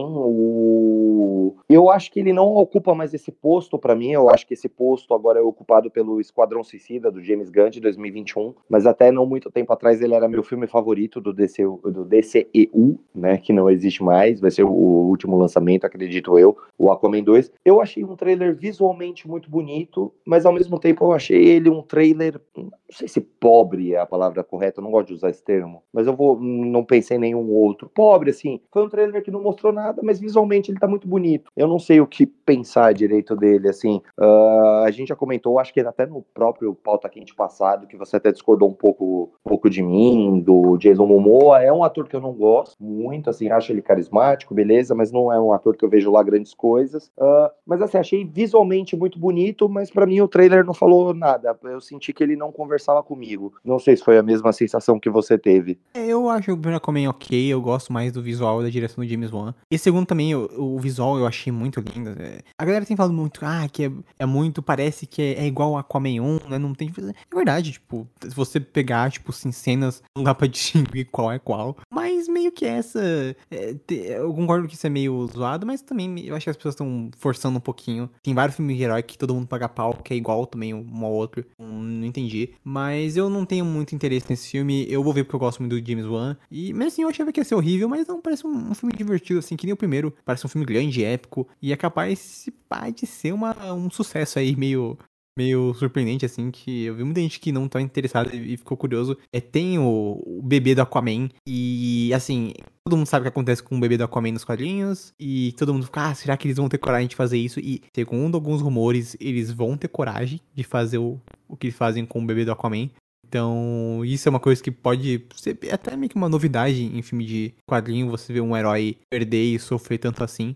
eu acho que ele não ocupa mais esse posto pra mim. Eu acho que esse posto agora é ocupado pelo Esquadrão Suicida, do James Gunn, de 2021. Mas até não muito tempo atrás ele era meu filme favorito do DCEU, né? Que não existe mais. Vai ser o último lançamento, acredito eu, o Aquaman 2. Eu achei um trailer visualmente muito bonito, mas ao mesmo tempo eu achei ele um trailer, não sei se pobre é a palavra correta, eu não gosto de usar esse termo, mas não pensei em nenhum outro. Pobre, assim, foi um trailer que não mostrou nada, mas visualmente ele tá muito bonito. Eu não sei o que pensar direito dele, assim. A gente já comentou, acho que até no próprio Pauta Quente passado, que você até discordou um pouco de mim, do Jason Momoa. É um ator que eu não gosto muito, assim, acho ele carismático, beleza, mas não é um ator que eu vejo lá grandes coisas. Mas assim, achei visualmente muito bonito, mas pra mim o trailer não falou nada. Eu senti que ele não conversava conversava comigo. Não sei se foi a mesma sensação que você teve. Eu acho o primeiro Aquaman ok, eu gosto mais do visual e da direção do James Wan. E segundo também, o visual eu achei muito lindo. A galera tem falado muito, que é muito, parece que é igual ao Aquaman 1, né? Não tem... É verdade, tipo, se você pegar, tipo, assim, cenas, não dá pra distinguir qual é qual. Mas meio que eu concordo que isso é meio zoado, mas também eu acho que as pessoas estão forçando um pouquinho. Tem vários filmes de herói que todo mundo paga pau, que é igual também um ao outro. Não entendi. Mas eu não tenho muito interesse nesse filme. Eu vou ver porque eu gosto muito do James Wan. E mesmo assim eu achava que ia ser horrível, mas não, parece um filme divertido, assim, que nem o primeiro. Parece um filme grande, épico. E é capaz de ser um sucesso aí, meio surpreendente, assim, que eu vi muita gente que não tá interessada e ficou curioso. Tem o bebê do Aquaman e, assim, todo mundo sabe o que acontece com o bebê do Aquaman nos quadrinhos e todo mundo fica, será que eles vão ter coragem de fazer isso? E, segundo alguns rumores, eles vão ter coragem de fazer o que eles fazem com o bebê do Aquaman. Então, isso é uma coisa que pode ser até meio que uma novidade em filme de quadrinho, você ver um herói perder e sofrer tanto assim.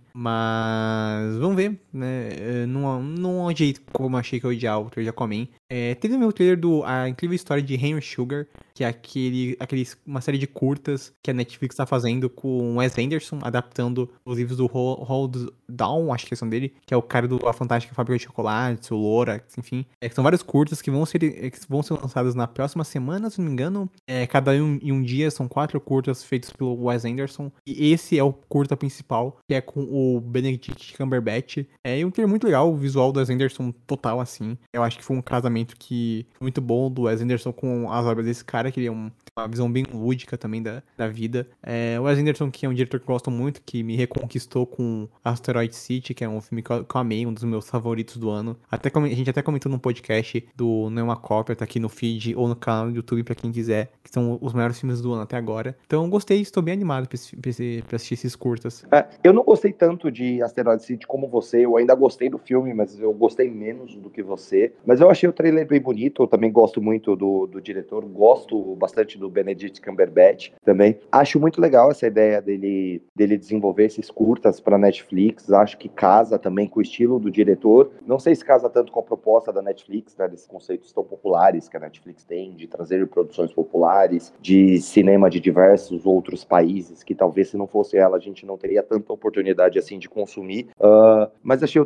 Mas, vamos ver, né? Não odiei como achei que eu odiava o trailer de Aquaman. Teve também o trailer A Incrível História de Henry Sugar, que é uma série de curtas que a Netflix tá fazendo com Wes Anderson, adaptando os livros do Roald Dahl, acho que é o nome dele, que é o cara do A Fantástica Fábrica de Chocolates, o Lorax, enfim. São vários curtas que vão ser lançados na próxima semana, se não me engano. Cada um em um dia, são 4 curtas feitos pelo Wes Anderson. E esse é o curta principal, que é com o Benedict Cumberbatch. E um trailer muito legal, o visual do Wes Anderson total, assim. Eu acho que foi um casamento muito bom do Wes Anderson com as obras desse cara, que ele é uma visão bem lúdica também da vida. O Wes Anderson, que é um diretor que eu gosto muito, que me reconquistou com Asteroid City, que é um filme que eu amei, um dos meus favoritos do ano. A gente até comentou num podcast do Não é uma Cópia, tá aqui no feed ou no canal do YouTube pra quem quiser, que são os maiores filmes do ano até agora. Então eu gostei, estou bem animado pra assistir esses curtas. Eu não gostei tanto de Asteroid City como você, eu ainda gostei do filme, mas eu gostei menos do que você. Mas eu achei o trailer bem bonito, eu também gosto muito do diretor, gosto bastante do Benedict Cumberbatch também. Acho muito legal essa ideia dele desenvolver esses curtas pra Netflix, acho que casa também com o estilo do diretor. Não sei se casa tanto com a proposta da Netflix, né, desses conceitos tão populares que a Netflix tem, de trazer produções populares, de cinema de diversos outros países, que talvez se não fosse ela a gente não teria tanta oportunidade assim de consumir. Mas achei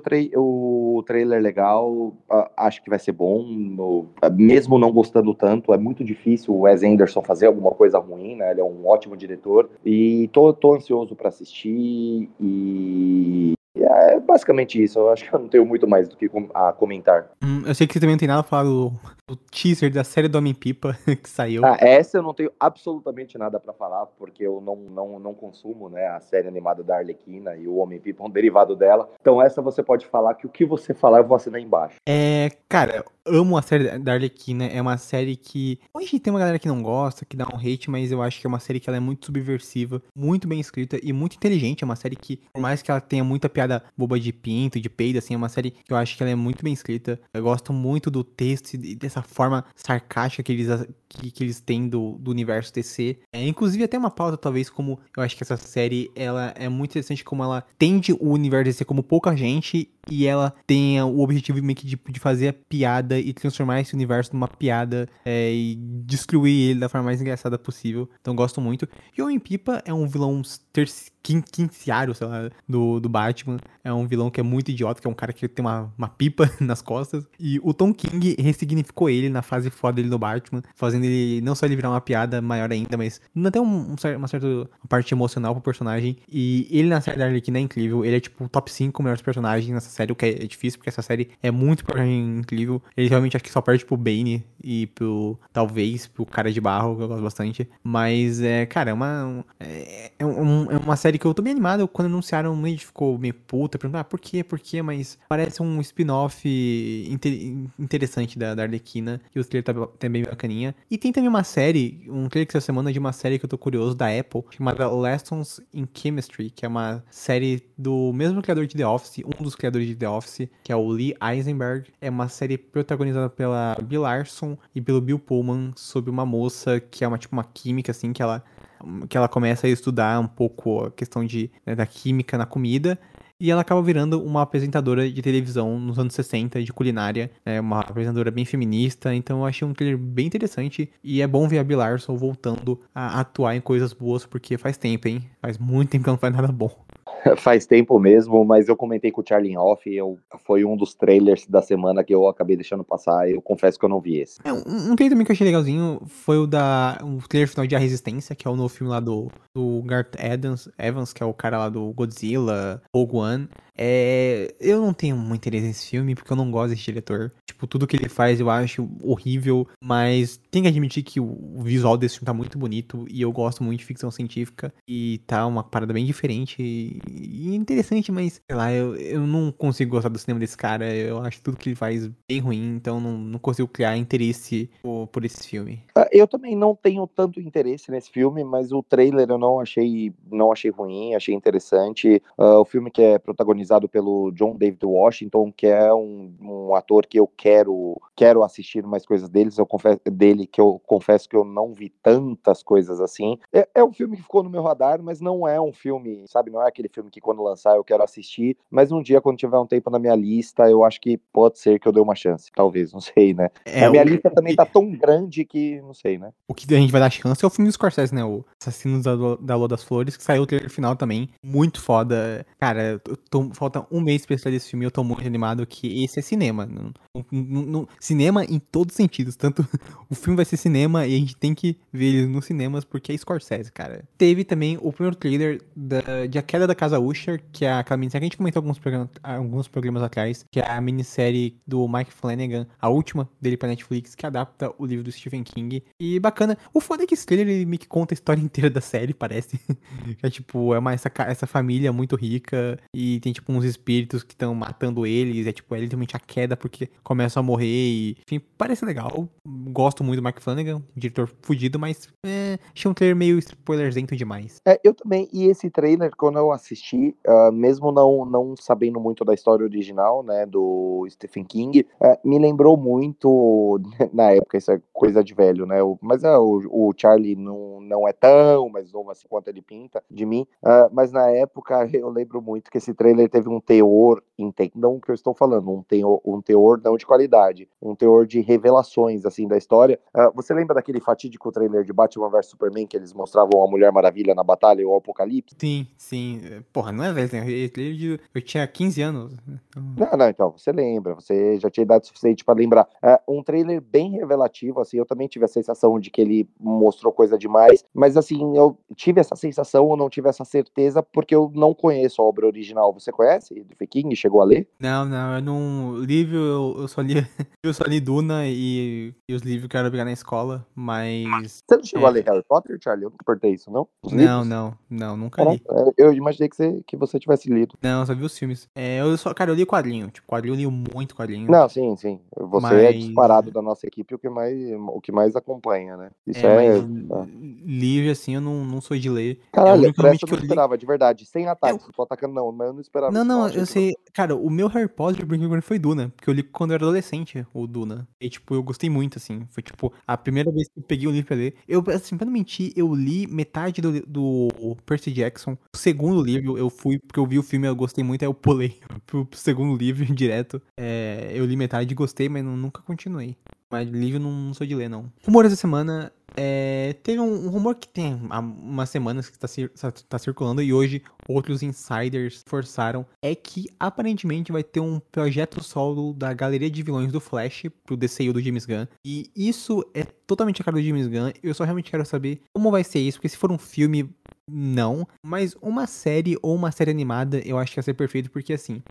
o trailer legal, acho que vai ser bom, mesmo não gostando tanto, é muito difícil o Wes Anderson fazer alguma coisa ruim, né? Ele é um ótimo diretor e tô ansioso para assistir e é basicamente isso. Eu acho que eu não tenho muito mais do que a comentar. Eu sei que você também não tem nada a falar do teaser da série do Homem-Pipa que saiu. Essa eu não tenho absolutamente nada pra falar, porque eu não consumo, né, a série animada da Arlequina e o Homem-Pipa é um derivado dela. Então essa você pode falar que o que você falar eu vou assinar embaixo. Cara, eu amo a série da Arlequina. É uma série que hoje tem uma galera que não gosta, que dá um hate, mas eu acho que é uma série que ela é muito subversiva, muito bem escrita e muito inteligente. É uma série que, por mais que ela tenha muita piada boba de pinto, de peido, assim, é uma série que eu acho que ela é muito bem escrita. Eu gosto muito do texto e dessa forma sarcástica que eles têm do universo DC. Inclusive até uma pauta, talvez, como eu acho que essa série, ela é muito interessante, como ela tende o universo DC como pouca gente, e ela tem o objetivo meio que de fazer a piada e transformar esse universo numa piada e destruir ele da forma mais engraçada possível. Então gosto muito. E o Homem-Pipa é um vilão quinciário, sei lá, do Batman. É um vilão que é muito idiota, que é um cara que tem uma pipa nas costas. E o Tom King ressignificou ele na fase foda dele do Batman, fazendo ele não só ele virar uma piada maior ainda, mas dando até uma certa parte emocional pro personagem. E ele na série da Arlequina é incrível. Ele é tipo o top 5 melhores personagens nessa série, o que é difícil, porque essa série é muito personagem incrível. Ele realmente acho que só perde pro Bane e talvez pro Cara de Barro, que eu gosto bastante. Mas, cara, é uma série que eu tô bem animado. Quando anunciaram, a gente ficou meio puta, perguntando, por quê? Mas parece um spin-off interessante da Arlequina, e o trailer tá bem bacaninha. E tem também uma série, um trailer que essa semana de uma série que eu tô curioso, da Apple, chamada Lessons in Chemistry, que é uma série do mesmo criador de The Office, um dos criadores de The Office, que é o Lee Eisenberg. É uma série protagonizada pela Brie Larson e pelo Bill Pullman, sobre uma moça que é uma química, assim, que ela começa a estudar um pouco a questão da química na comida. e ela acaba virando uma apresentadora de televisão nos anos 60 de culinária, uma apresentadora bem feminista, então eu achei um trailer bem interessante e é bom ver a Brie Larson voltando a atuar em coisas boas, porque faz tempo, hein? Faz muito tempo que ela não faz nada bom. Faz tempo mesmo, mas eu comentei com o Charlie Off, foi um dos trailers da semana que eu acabei deixando passar, eu confesso que eu não vi esse. Um trailer também que eu achei legalzinho foi o trailer final de A Resistência, que é o novo filme lá do Garth Evans, que é o cara lá do Godzilla, Rogue One. Eu não tenho muito interesse nesse filme, porque eu não gosto desse diretor. Tipo, tudo que ele faz eu acho horrível, mas tem que admitir que o visual desse filme tá muito bonito, e eu gosto muito de ficção científica, e tá uma parada bem diferente e interessante, mas, sei lá, eu não consigo gostar do cinema desse cara, eu acho tudo que ele faz bem ruim, então não consigo criar interesse por esse filme. Eu também não tenho tanto interesse nesse filme, mas o trailer eu não achei ruim, achei interessante. O filme que é protagonizado pelo John David Washington, que é um ator que eu quero assistir mais coisas que eu confesso que eu não vi tantas coisas assim. É um filme que ficou no meu radar, mas não é um filme, sabe, não é aquele filme que quando lançar eu quero assistir, mas um dia quando tiver um tempo na minha lista, eu acho que pode ser que eu dê uma chance, talvez, não sei, né? A minha lista também tá tão grande que, não sei, né? O que a gente vai dar chance é o filme do Scorsese, né? O Assassinos da Lua das Flores, que saiu o trailer final também. Muito foda. Cara, falta um mês pra estrear esse filme e eu tô muito animado que esse é cinema. Cinema em todos os sentidos. Tanto o filme vai ser cinema e a gente tem que ver ele nos cinemas porque é Scorsese, cara. Teve também o primeiro trailer de A Queda da Casa Usher, que é aquela minissérie que a gente comentou alguns programas atrás, que é a minissérie do Mike Flanagan, a última dele pra Netflix, que adapta o livro do Stephen King. E bacana. O foda é que esse trailer ele me conta a história inteira da série, parece. É tipo, essa família muito rica e tem tipo uns espíritos que estão matando eles. É tipo, é literalmente a queda porque começam a morrer e... Enfim, parece legal. Gosto muito do Mike Flanagan, diretor fudido, mas achei um trailer meio spoilerzento demais. Eu também, e esse trailer, quando eu assisti, mesmo não sabendo muito da história original, né, do Stephen King, me lembrou muito, na época, isso é coisa de velho, né, mas o Charlie não é tão mais novo assim quanto ele pinta de mim, mas na época eu lembro muito que esse trailer teve um teor, entendam o que eu estou falando, um teor não de qualidade, um teor de revelações, assim, da história. Você lembra daquele fatídico trailer de Batman vs Superman que eles mostravam a Mulher Maravilha na batalha e o Apocalipse? Sim. Porra, não é velho, né? Eu tinha 15 anos. Não, então, você lembra, você já tinha idade suficiente para lembrar. Um trailer bem revelativo, assim, eu também tive a sensação de que ele mostrou coisa demais, mas assim, eu tive essa sensação, eu não tive essa certeza, porque eu não conheço a obra original. Você conhece? Do Stephen King? Chegou a ler? Não, eu não... Livro, eu só li... Eu só li Duna e os livros que eu era pegar na escola, mas... Você não chegou a ler Harry Potter, Charlie? Eu nunca perguntei isso, não? Os livros? Não, nunca li. Eu imaginei que você tivesse lido. Não, eu só vi os filmes. Cara, eu li quadrinho. Tipo, quadrinho, eu li muito quadrinho. Não, sim. Você é Mas... disparado da nossa equipe o que mais acompanha, né? Isso mas livro, assim, eu não sou de ler. Caralho, por essa eu não esperava, de verdade. Sem ataques, não tô atacando não, mas eu não esperava isso. Não, eu sei. Cara, o meu Harry Potter, por exemplo, foi Duna. Porque eu li quando eu era adolescente, o Duna. E, tipo, eu gostei muito, assim. Foi, tipo, a primeira vez que eu peguei um livro pra ler. Eu, assim, pra não mentir, eu li metade do Percy Jackson. O segundo livro, eu fui, porque eu vi o filme, eu gostei muito, aí eu pulei pro segundo livro direto. Eu li metade e gostei, mas nunca continuei. Mas livro não sou de ler, não. Rumores da semana... teve um rumor que tem há umas semanas que tá circulando e hoje outros insiders forçaram, é que aparentemente vai ter um projeto solo da galeria de vilões do Flash pro DCU do James Gunn, e isso é totalmente a cara do James Gunn. Eu só realmente quero saber como vai ser isso, porque se for um filme, não, mas uma série ou uma série animada eu acho que ia ser perfeito, porque assim,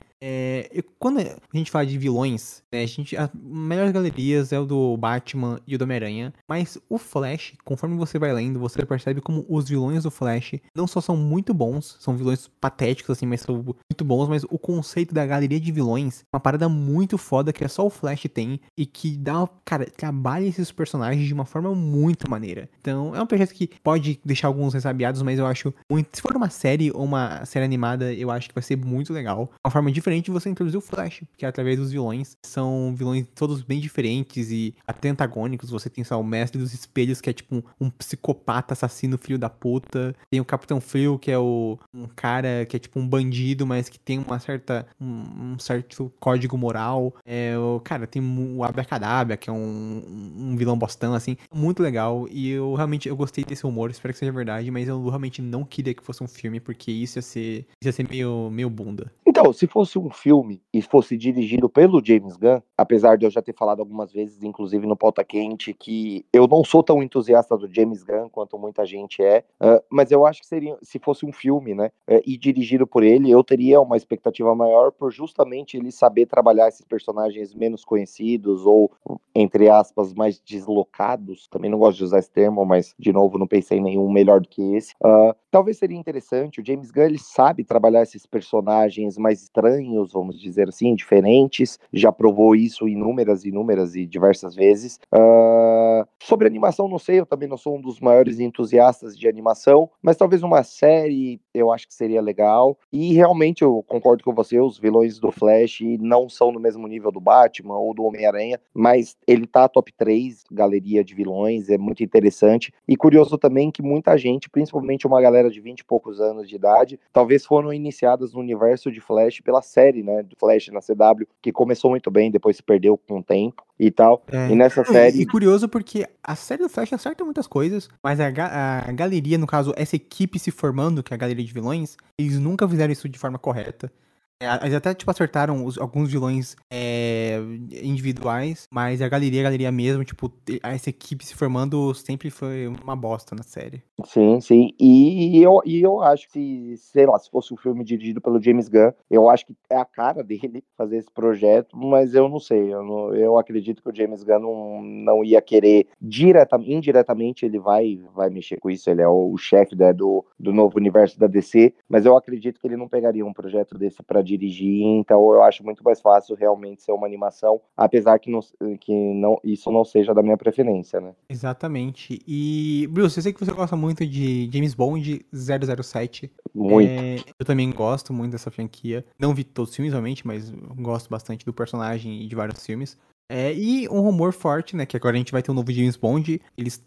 quando a gente fala de vilões, né, as melhores galerias é o do Batman e o do Homem-Aranha, mas o Flash, conforme você vai lendo, você percebe como os vilões do Flash não só são muito bons, são vilões patéticos assim, mas são muito bons, mas o conceito da galeria de vilões é uma parada muito foda que é só o Flash tem e que dá, cara, trabalha esses personagens de uma forma muito maneira. Então é um projeto que pode deixar alguns ressabiados, mas eu acho muito, se for uma série ou uma série animada, eu acho que vai ser muito legal. Uma forma diferente de você introduzir o Flash, porque através dos vilões, são vilões todos bem diferentes e até antagônicos. Você tem só o mestre dos espelhos, Rogers, que é tipo um psicopata, assassino, filho da puta. Tem o Capitão Frio, que é um cara que é tipo um bandido, mas que tem um certo código moral. Cara, tem o Abracadabra, que é um vilão bostão, assim, muito legal. E eu gostei desse humor, espero que seja verdade, mas eu realmente não queria que fosse um filme, porque isso ia ser meio bunda. Então, se fosse um filme e fosse dirigido pelo James Gunn, apesar de eu já ter falado algumas vezes, inclusive no Pauta Quente, que eu não sou tão entusiasta do James Gunn quanto muita gente é, mas eu acho que seria, se fosse um filme, né, e dirigido por ele, eu teria uma expectativa maior por justamente ele saber trabalhar esses personagens menos conhecidos ou, entre aspas, mais deslocados. Também não gosto de usar esse termo, mas, de novo, não pensei em nenhum melhor do que esse. Talvez seria interessante, o James Gunn, ele sabe trabalhar esses personagens mais estranhos, vamos dizer assim, diferentes, já provou isso inúmeras e diversas vezes. Sobre animação, não sei, eu também não sou um dos maiores entusiastas de animação, mas talvez uma série eu acho que seria legal, e realmente eu concordo com você, os vilões do Flash não são no mesmo nível do Batman ou do Homem-Aranha, mas ele tá top 3, galeria de vilões, é muito interessante, e curioso também que muita gente, principalmente uma galera de 20 e poucos anos de idade, talvez foram iniciadas no universo de Flash pela série, né, do Flash na CW, que começou muito bem, depois se perdeu com o tempo e tal, e nessa série... E curioso porque a série do Flash acerta muitas coisas, mas a galeria, no caso, essa equipe se formando, que é a galeria de vilões, eles nunca fizeram isso de forma correta. Eles até, tipo, acertaram alguns vilões individuais, mas a galeria mesmo, tipo, essa equipe se formando sempre foi uma bosta na série. Sim, sim. E eu acho que, sei lá, se fosse um filme dirigido pelo James Gunn, eu acho que é a cara dele fazer esse projeto, mas eu não sei. Eu acredito que o James Gunn não ia querer indiretamente, ele vai mexer com isso, ele é o chefe, né, do novo universo da DC, mas eu acredito que ele não pegaria um projeto desse para dirigir, então eu acho muito mais fácil realmente ser uma animação, apesar que isso não seja da minha preferência, né? Exatamente. E, Bruce, eu sei que você gosta muito de James Bond 007. Muito. Eu também gosto muito dessa franquia. Não vi todos os filmes, realmente, mas eu gosto bastante do personagem e de vários filmes. E um rumor forte, né, que agora a gente vai ter um novo James Bond.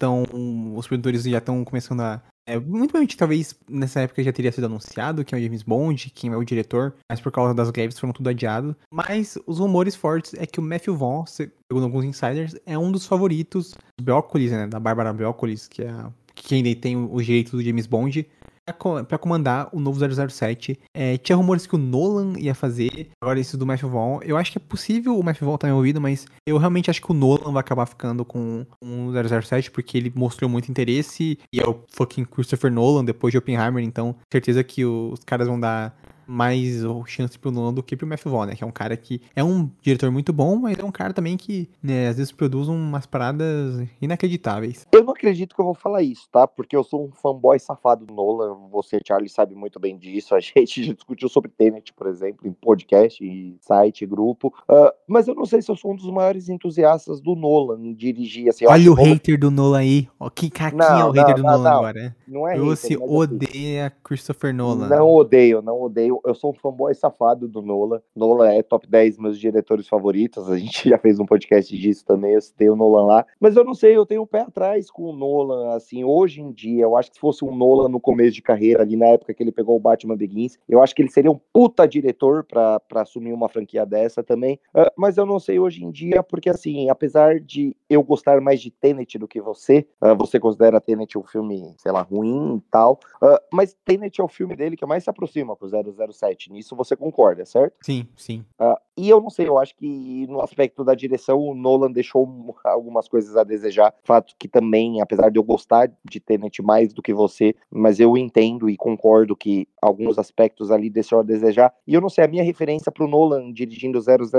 Os produtores já estão começando muito provavelmente, talvez, nessa época já teria sido anunciado que é o James Bond, quem é o diretor, mas por causa das greves foram tudo adiado. Mas os rumores fortes é que o Matthew Vaughn, segundo alguns insiders, é um dos favoritos do Broccoli, né, da Bárbara Broccoli, que é quem ainda tem os direitos do James Bond, pra comandar o novo 007. Tinha rumores que o Nolan ia fazer, agora isso do Matthew Vaughn. Eu acho que é possível o Matthew Vaughn estar envolvido, mas eu realmente acho que o Nolan vai acabar ficando com o 007, porque ele mostrou muito interesse, e é o fucking Christopher Nolan, depois de Oppenheimer, então certeza que os caras vão dar mais chance pro Nolan do que pro Matthew Vaughn, né? Que é um cara que é um diretor muito bom, mas é um cara também que, né, às vezes produz umas paradas inacreditáveis. Eu não acredito que eu vou falar isso, tá? Porque eu sou um fanboy safado do Nolan. Você, Charlie, sabe muito bem disso. A gente já discutiu sobre Tenet, por exemplo, em podcast, em site, grupo. Mas eu não sei se eu sou um dos maiores entusiastas do Nolan em dirigir, assim. Olha o hater do Nolan aí. Ó, quem é o hater do Nolan Não. agora? Não é Você hater, mas assim, odeia Christopher Nolan. não odeio. Eu sou um fanboy safado do Nolan. Nolan é top 10 meus diretores favoritos. A gente já fez um podcast disso também. Eu citei o Nolan lá. Mas eu não sei, eu tenho um pé atrás com o Nolan. Assim, hoje em dia, eu acho que se fosse um Nolan no começo de carreira, ali na época que ele pegou o Batman Begins, eu acho que ele seria um puta diretor pra assumir uma franquia dessa também. Mas eu não sei hoje em dia, porque assim, apesar de eu gostar mais de Tenet do que você considera Tenet um filme, sei lá, ruim e tal. Mas Tenet é o filme dele que mais se aproxima com o 007. Nisso você concorda, certo? Sim, sim. E eu não sei, eu acho que no aspecto da direção o Nolan deixou algumas coisas a desejar. Fato que também, apesar de eu gostar de Tenet mais do que você, mas eu entendo e concordo que alguns aspectos ali deixou a desejar. E eu não sei, a minha referência pro Nolan dirigindo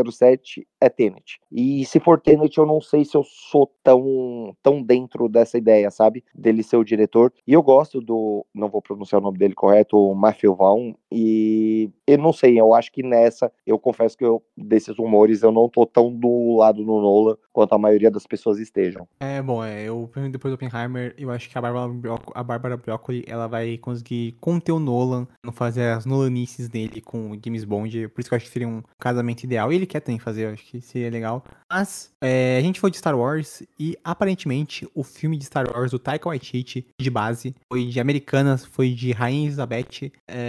007 é Tenet. E se for Tenet, eu não sei se eu sou tão dentro dessa ideia, sabe? Dele ser o diretor. E eu gosto não vou pronunciar o nome dele correto, o Matthew Vaughn. E eu não sei, eu acho que nessa, eu confesso que desses rumores, eu não tô tão do lado do Nolan quanto a maioria das pessoas estejam. Eu depois do Oppenheimer, eu acho que a Bárbara Broccoli, ela vai conseguir conter o Nolan, não fazer as Nolanices dele com o James Bond, por isso que eu acho que seria um casamento ideal, e ele quer também fazer, eu acho que seria legal. Mas, a gente foi de Star Wars, e aparentemente o filme de Star Wars, do Taika Waititi, de base, foi de Americanas, foi de Rainha Elizabeth,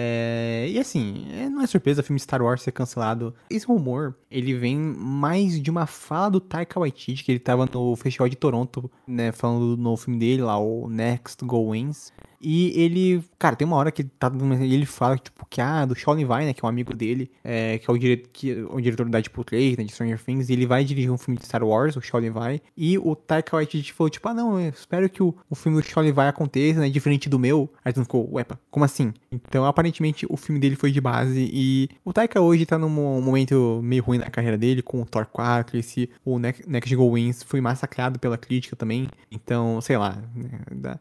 e assim, não é surpresa o filme de Star Wars ser cancelado. Esse rumor, ele vem mais de uma fala do Taika Waititi, que ele tava no Festival de Toronto, né, falando do novo filme dele lá, o Next Go Wins. E ele, cara, tem uma hora que ele fala, tipo, do Shaolin Vai, né, que é um amigo dele, que é o diretor da Deadpool 3, né, de Stranger Things, e ele vai dirigir um filme de Star Wars, o Shaolin Vai, e o Taika Waititi falou, tipo, não, eu espero que o filme do Shaolin Vai aconteça, né, diferente do meu. Aí tu ficou, uepa, como assim? Então, aparentemente, o filme dele foi de base, e o Taika hoje tá num momento meio ruim na carreira dele, com o Thor 4, o Next Go Wins foi massacrado pela crítica também, então, sei lá, né,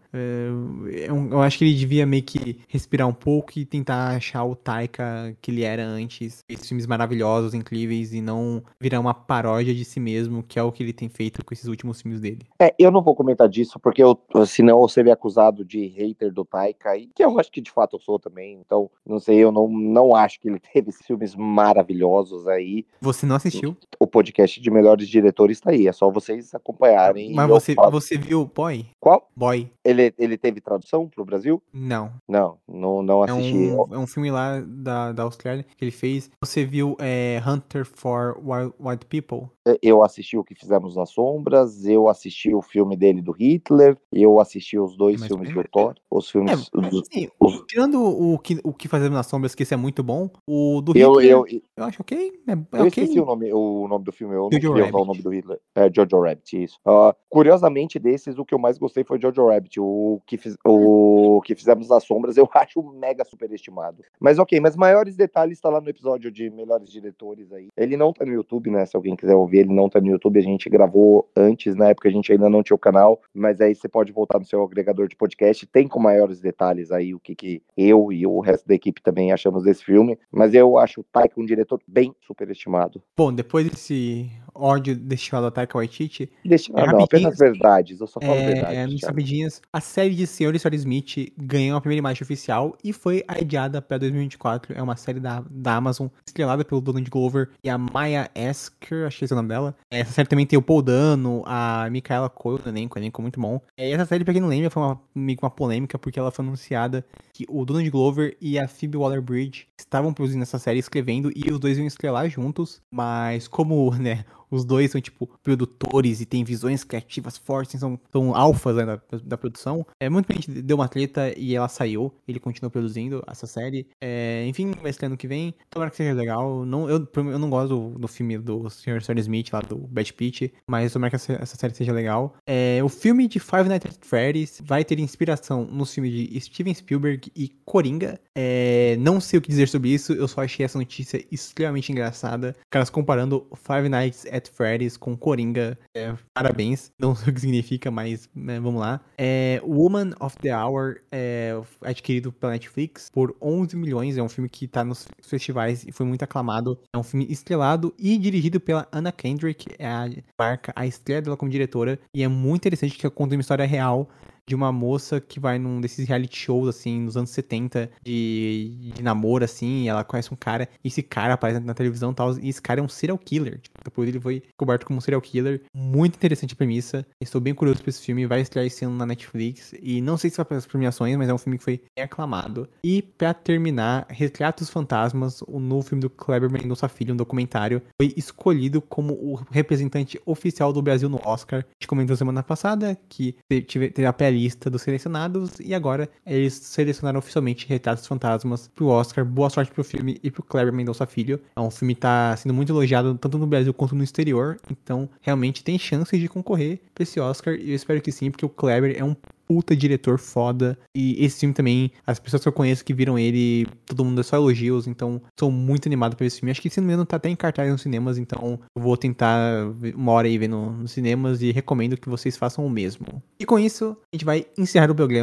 eu acho que ele devia meio que respirar um pouco e tentar achar o Taika que ele era antes. Esses filmes maravilhosos, incríveis, e não virar uma paródia de si mesmo, que é o que ele tem feito com esses últimos filmes dele. Eu não vou comentar disso, porque senão eu seria acusado de hater do Taika, e que eu acho que de fato eu sou também. Então, não sei, eu não acho que ele teve esses filmes maravilhosos aí. Você não assistiu? O podcast de melhores diretores tá aí, é só vocês acompanharem. Mas você viu Boy? Qual? Boy. Ele teve tradução pro Brasil? Não. Não assisti. É um filme lá da Austrália que ele fez. Você viu Hunter for White People? Eu assisti O Que Fizemos nas Sombras, eu assisti o filme dele do Hitler, eu assisti os dois filmes do Thor, os filmes... Tirando o que Fazemos nas Sombras, que esse é muito bom, o do Hitler, eu acho ok. Eu esqueci o nome do filme, eu não Jojo queria usar o nome do Hitler. Jojo Rabbit, isso. Curiosamente, desses, o que eu mais gostei foi Jojo Rabbit. O que Fizemos nas Sombras, eu acho mega superestimado. Mas ok, mas maiores detalhes tá lá no episódio de melhores diretores aí. Ele não tá no YouTube, né? Se alguém quiser ouvir, ele não tá no YouTube. A gente gravou antes, na época a gente ainda não tinha o canal, mas aí você pode voltar no seu agregador de podcast. Tem com maiores detalhes aí o que eu e o resto da equipe também achamos desse filme. Mas eu acho o Taika um diretor bem superestimado. Bom, depois desse ódio destilado a Taika Waititi... Não, apenas verdades, eu só falo verdades. Rapidinhas, a série de Sr. e Sra. Smith ganhou a primeira imagem oficial e foi adiada para 2024. É uma série da Amazon, estrelada pelo Donald Glover e a Maya Esker, acho que esse é o nome dela. Essa série também tem o Paul Dano, a Micaela Coel no elenco muito bom. Essa série, pra quem não lembra, foi meio que uma polêmica, porque ela foi anunciada que o Donald Glover e a Phoebe Waller-Bridge estavam produzindo essa série, escrevendo, e os dois iam estrelar juntos, mas como, né, os dois são, tipo, produtores e têm visões criativas fortes, são alfas, né, da produção. Muito bem, a gente deu uma treta e ela saiu. Ele continuou produzindo essa série. Enfim, vai ser ano que vem. Tomara que seja legal. Eu não gosto do filme do Sr. Sr. Smith, lá do Brad Pitt, mas tomara que essa série seja legal. O filme de Five Nights at Freddy's vai ter inspiração nos filmes de Steven Spielberg e Coringa. Não sei o que dizer sobre isso, eu só achei essa notícia extremamente engraçada. Caras comparando Five Nights at Freddy's com Coringa, parabéns, não sei o que significa, mas vamos lá. Woman of the Hour é adquirido pela Netflix por 11 milhões, é um filme que tá nos festivais e foi muito aclamado. É um filme estrelado e dirigido pela Anna Kendrick, marca a estreia dela como diretora, e é muito interessante que conta uma história real de uma moça que vai num desses reality shows, assim, nos anos 70, de namoro, assim, e ela conhece um cara, e esse cara aparece na televisão e tal, e esse cara é um serial killer. Tipo, depois ele foi coberto como um serial killer. Muito interessante a premissa. Estou bem curioso pra esse filme, vai estrear esse ano na Netflix, e não sei se vai para as premiações, mas é um filme que foi bem aclamado. E, pra terminar, Retratos Fantasmas, o novo filme do Kleber Mendonça Filho, um documentário, foi escolhido como o representante oficial do Brasil no Oscar. A gente comentou semana passada que teve a lista dos selecionados, e agora eles selecionaram oficialmente Retratos Fantasmas pro Oscar. Boa sorte pro filme e pro Kleber Mendonça Filho. Um filme que tá sendo muito elogiado tanto no Brasil quanto no exterior, então realmente tem chances de concorrer pra esse Oscar, e eu espero que sim, porque o Kleber é um puta diretor foda, e esse filme também, as pessoas que eu conheço que viram ele, todo mundo é só elogios, então sou muito animado pra esse filme. Acho que, se não me engano, tá até em cartaz nos cinemas, então eu vou tentar uma hora aí ver nos cinemas, e recomendo que vocês façam o mesmo. E com isso, a gente vai encerrar o programa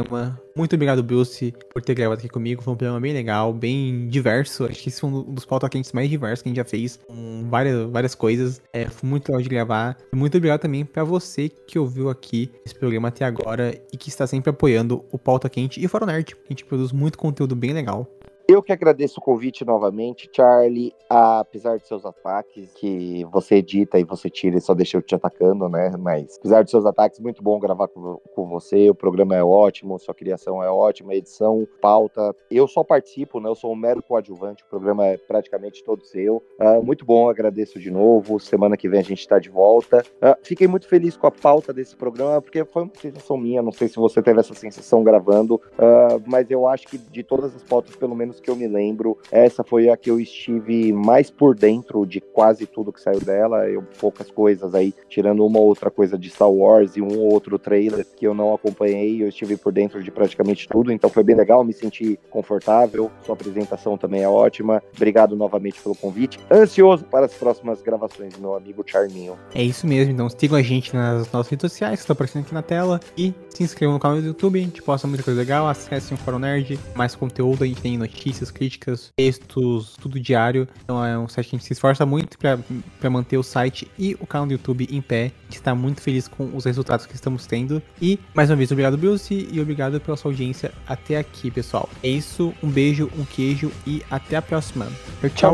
Muito obrigado, Bruce, por ter gravado aqui comigo. Foi um programa bem legal, bem diverso. Acho que esse foi um dos pauta quentes mais diversos que a gente já fez, com várias coisas. Foi muito legal de gravar. E muito obrigado também pra você que ouviu aqui esse programa até agora e que está sempre apoiando o Pauta Quente e o Fórum Nerd. A gente produz muito conteúdo bem legal. Eu que agradeço o convite novamente, Charlie, apesar de seus ataques, que você edita e você tira e só deixa eu te atacando, né? Mas apesar de seus ataques, muito bom gravar com você, o programa é ótimo, sua criação é ótima, edição, pauta. Eu só participo, né? Eu sou um mero coadjuvante, o programa é praticamente todo seu. Muito bom, agradeço de novo. Semana que vem a gente está de volta. Fiquei muito feliz com a pauta desse programa, porque foi uma sensação minha, não sei se você teve essa sensação gravando, mas eu acho que de todas as pautas, pelo menos que eu me lembro, essa foi a que eu estive mais por dentro de quase tudo que saiu dela. Poucas coisas aí, tirando uma ou outra coisa de Star Wars e um ou outro trailer que eu não acompanhei, eu estive por dentro de praticamente tudo, então foi bem legal, me senti confortável, sua apresentação também é ótima. Obrigado novamente pelo convite, ansioso para as próximas gravações, meu amigo Charminho. É isso mesmo, então sigam a gente nas nossas redes sociais que estão aparecendo aqui na tela e se inscrevam no canal do YouTube, a gente posta muita coisa legal, acessem o Fórum Nerd, mais conteúdo, a gente tem notícias, críticas, textos, tudo diário. Então é um site que a gente se esforça muito para manter o site e o canal do YouTube em pé. A gente está muito feliz com os resultados que estamos tendo. E, mais uma vez, obrigado, Bruce, e obrigado pela sua audiência até aqui, pessoal. É isso, um beijo, um queijo e até a próxima. Tchau.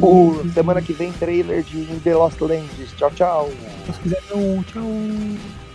Semana que vem, trailer de The Lost Lands. Tchau. Se quiser, tchau.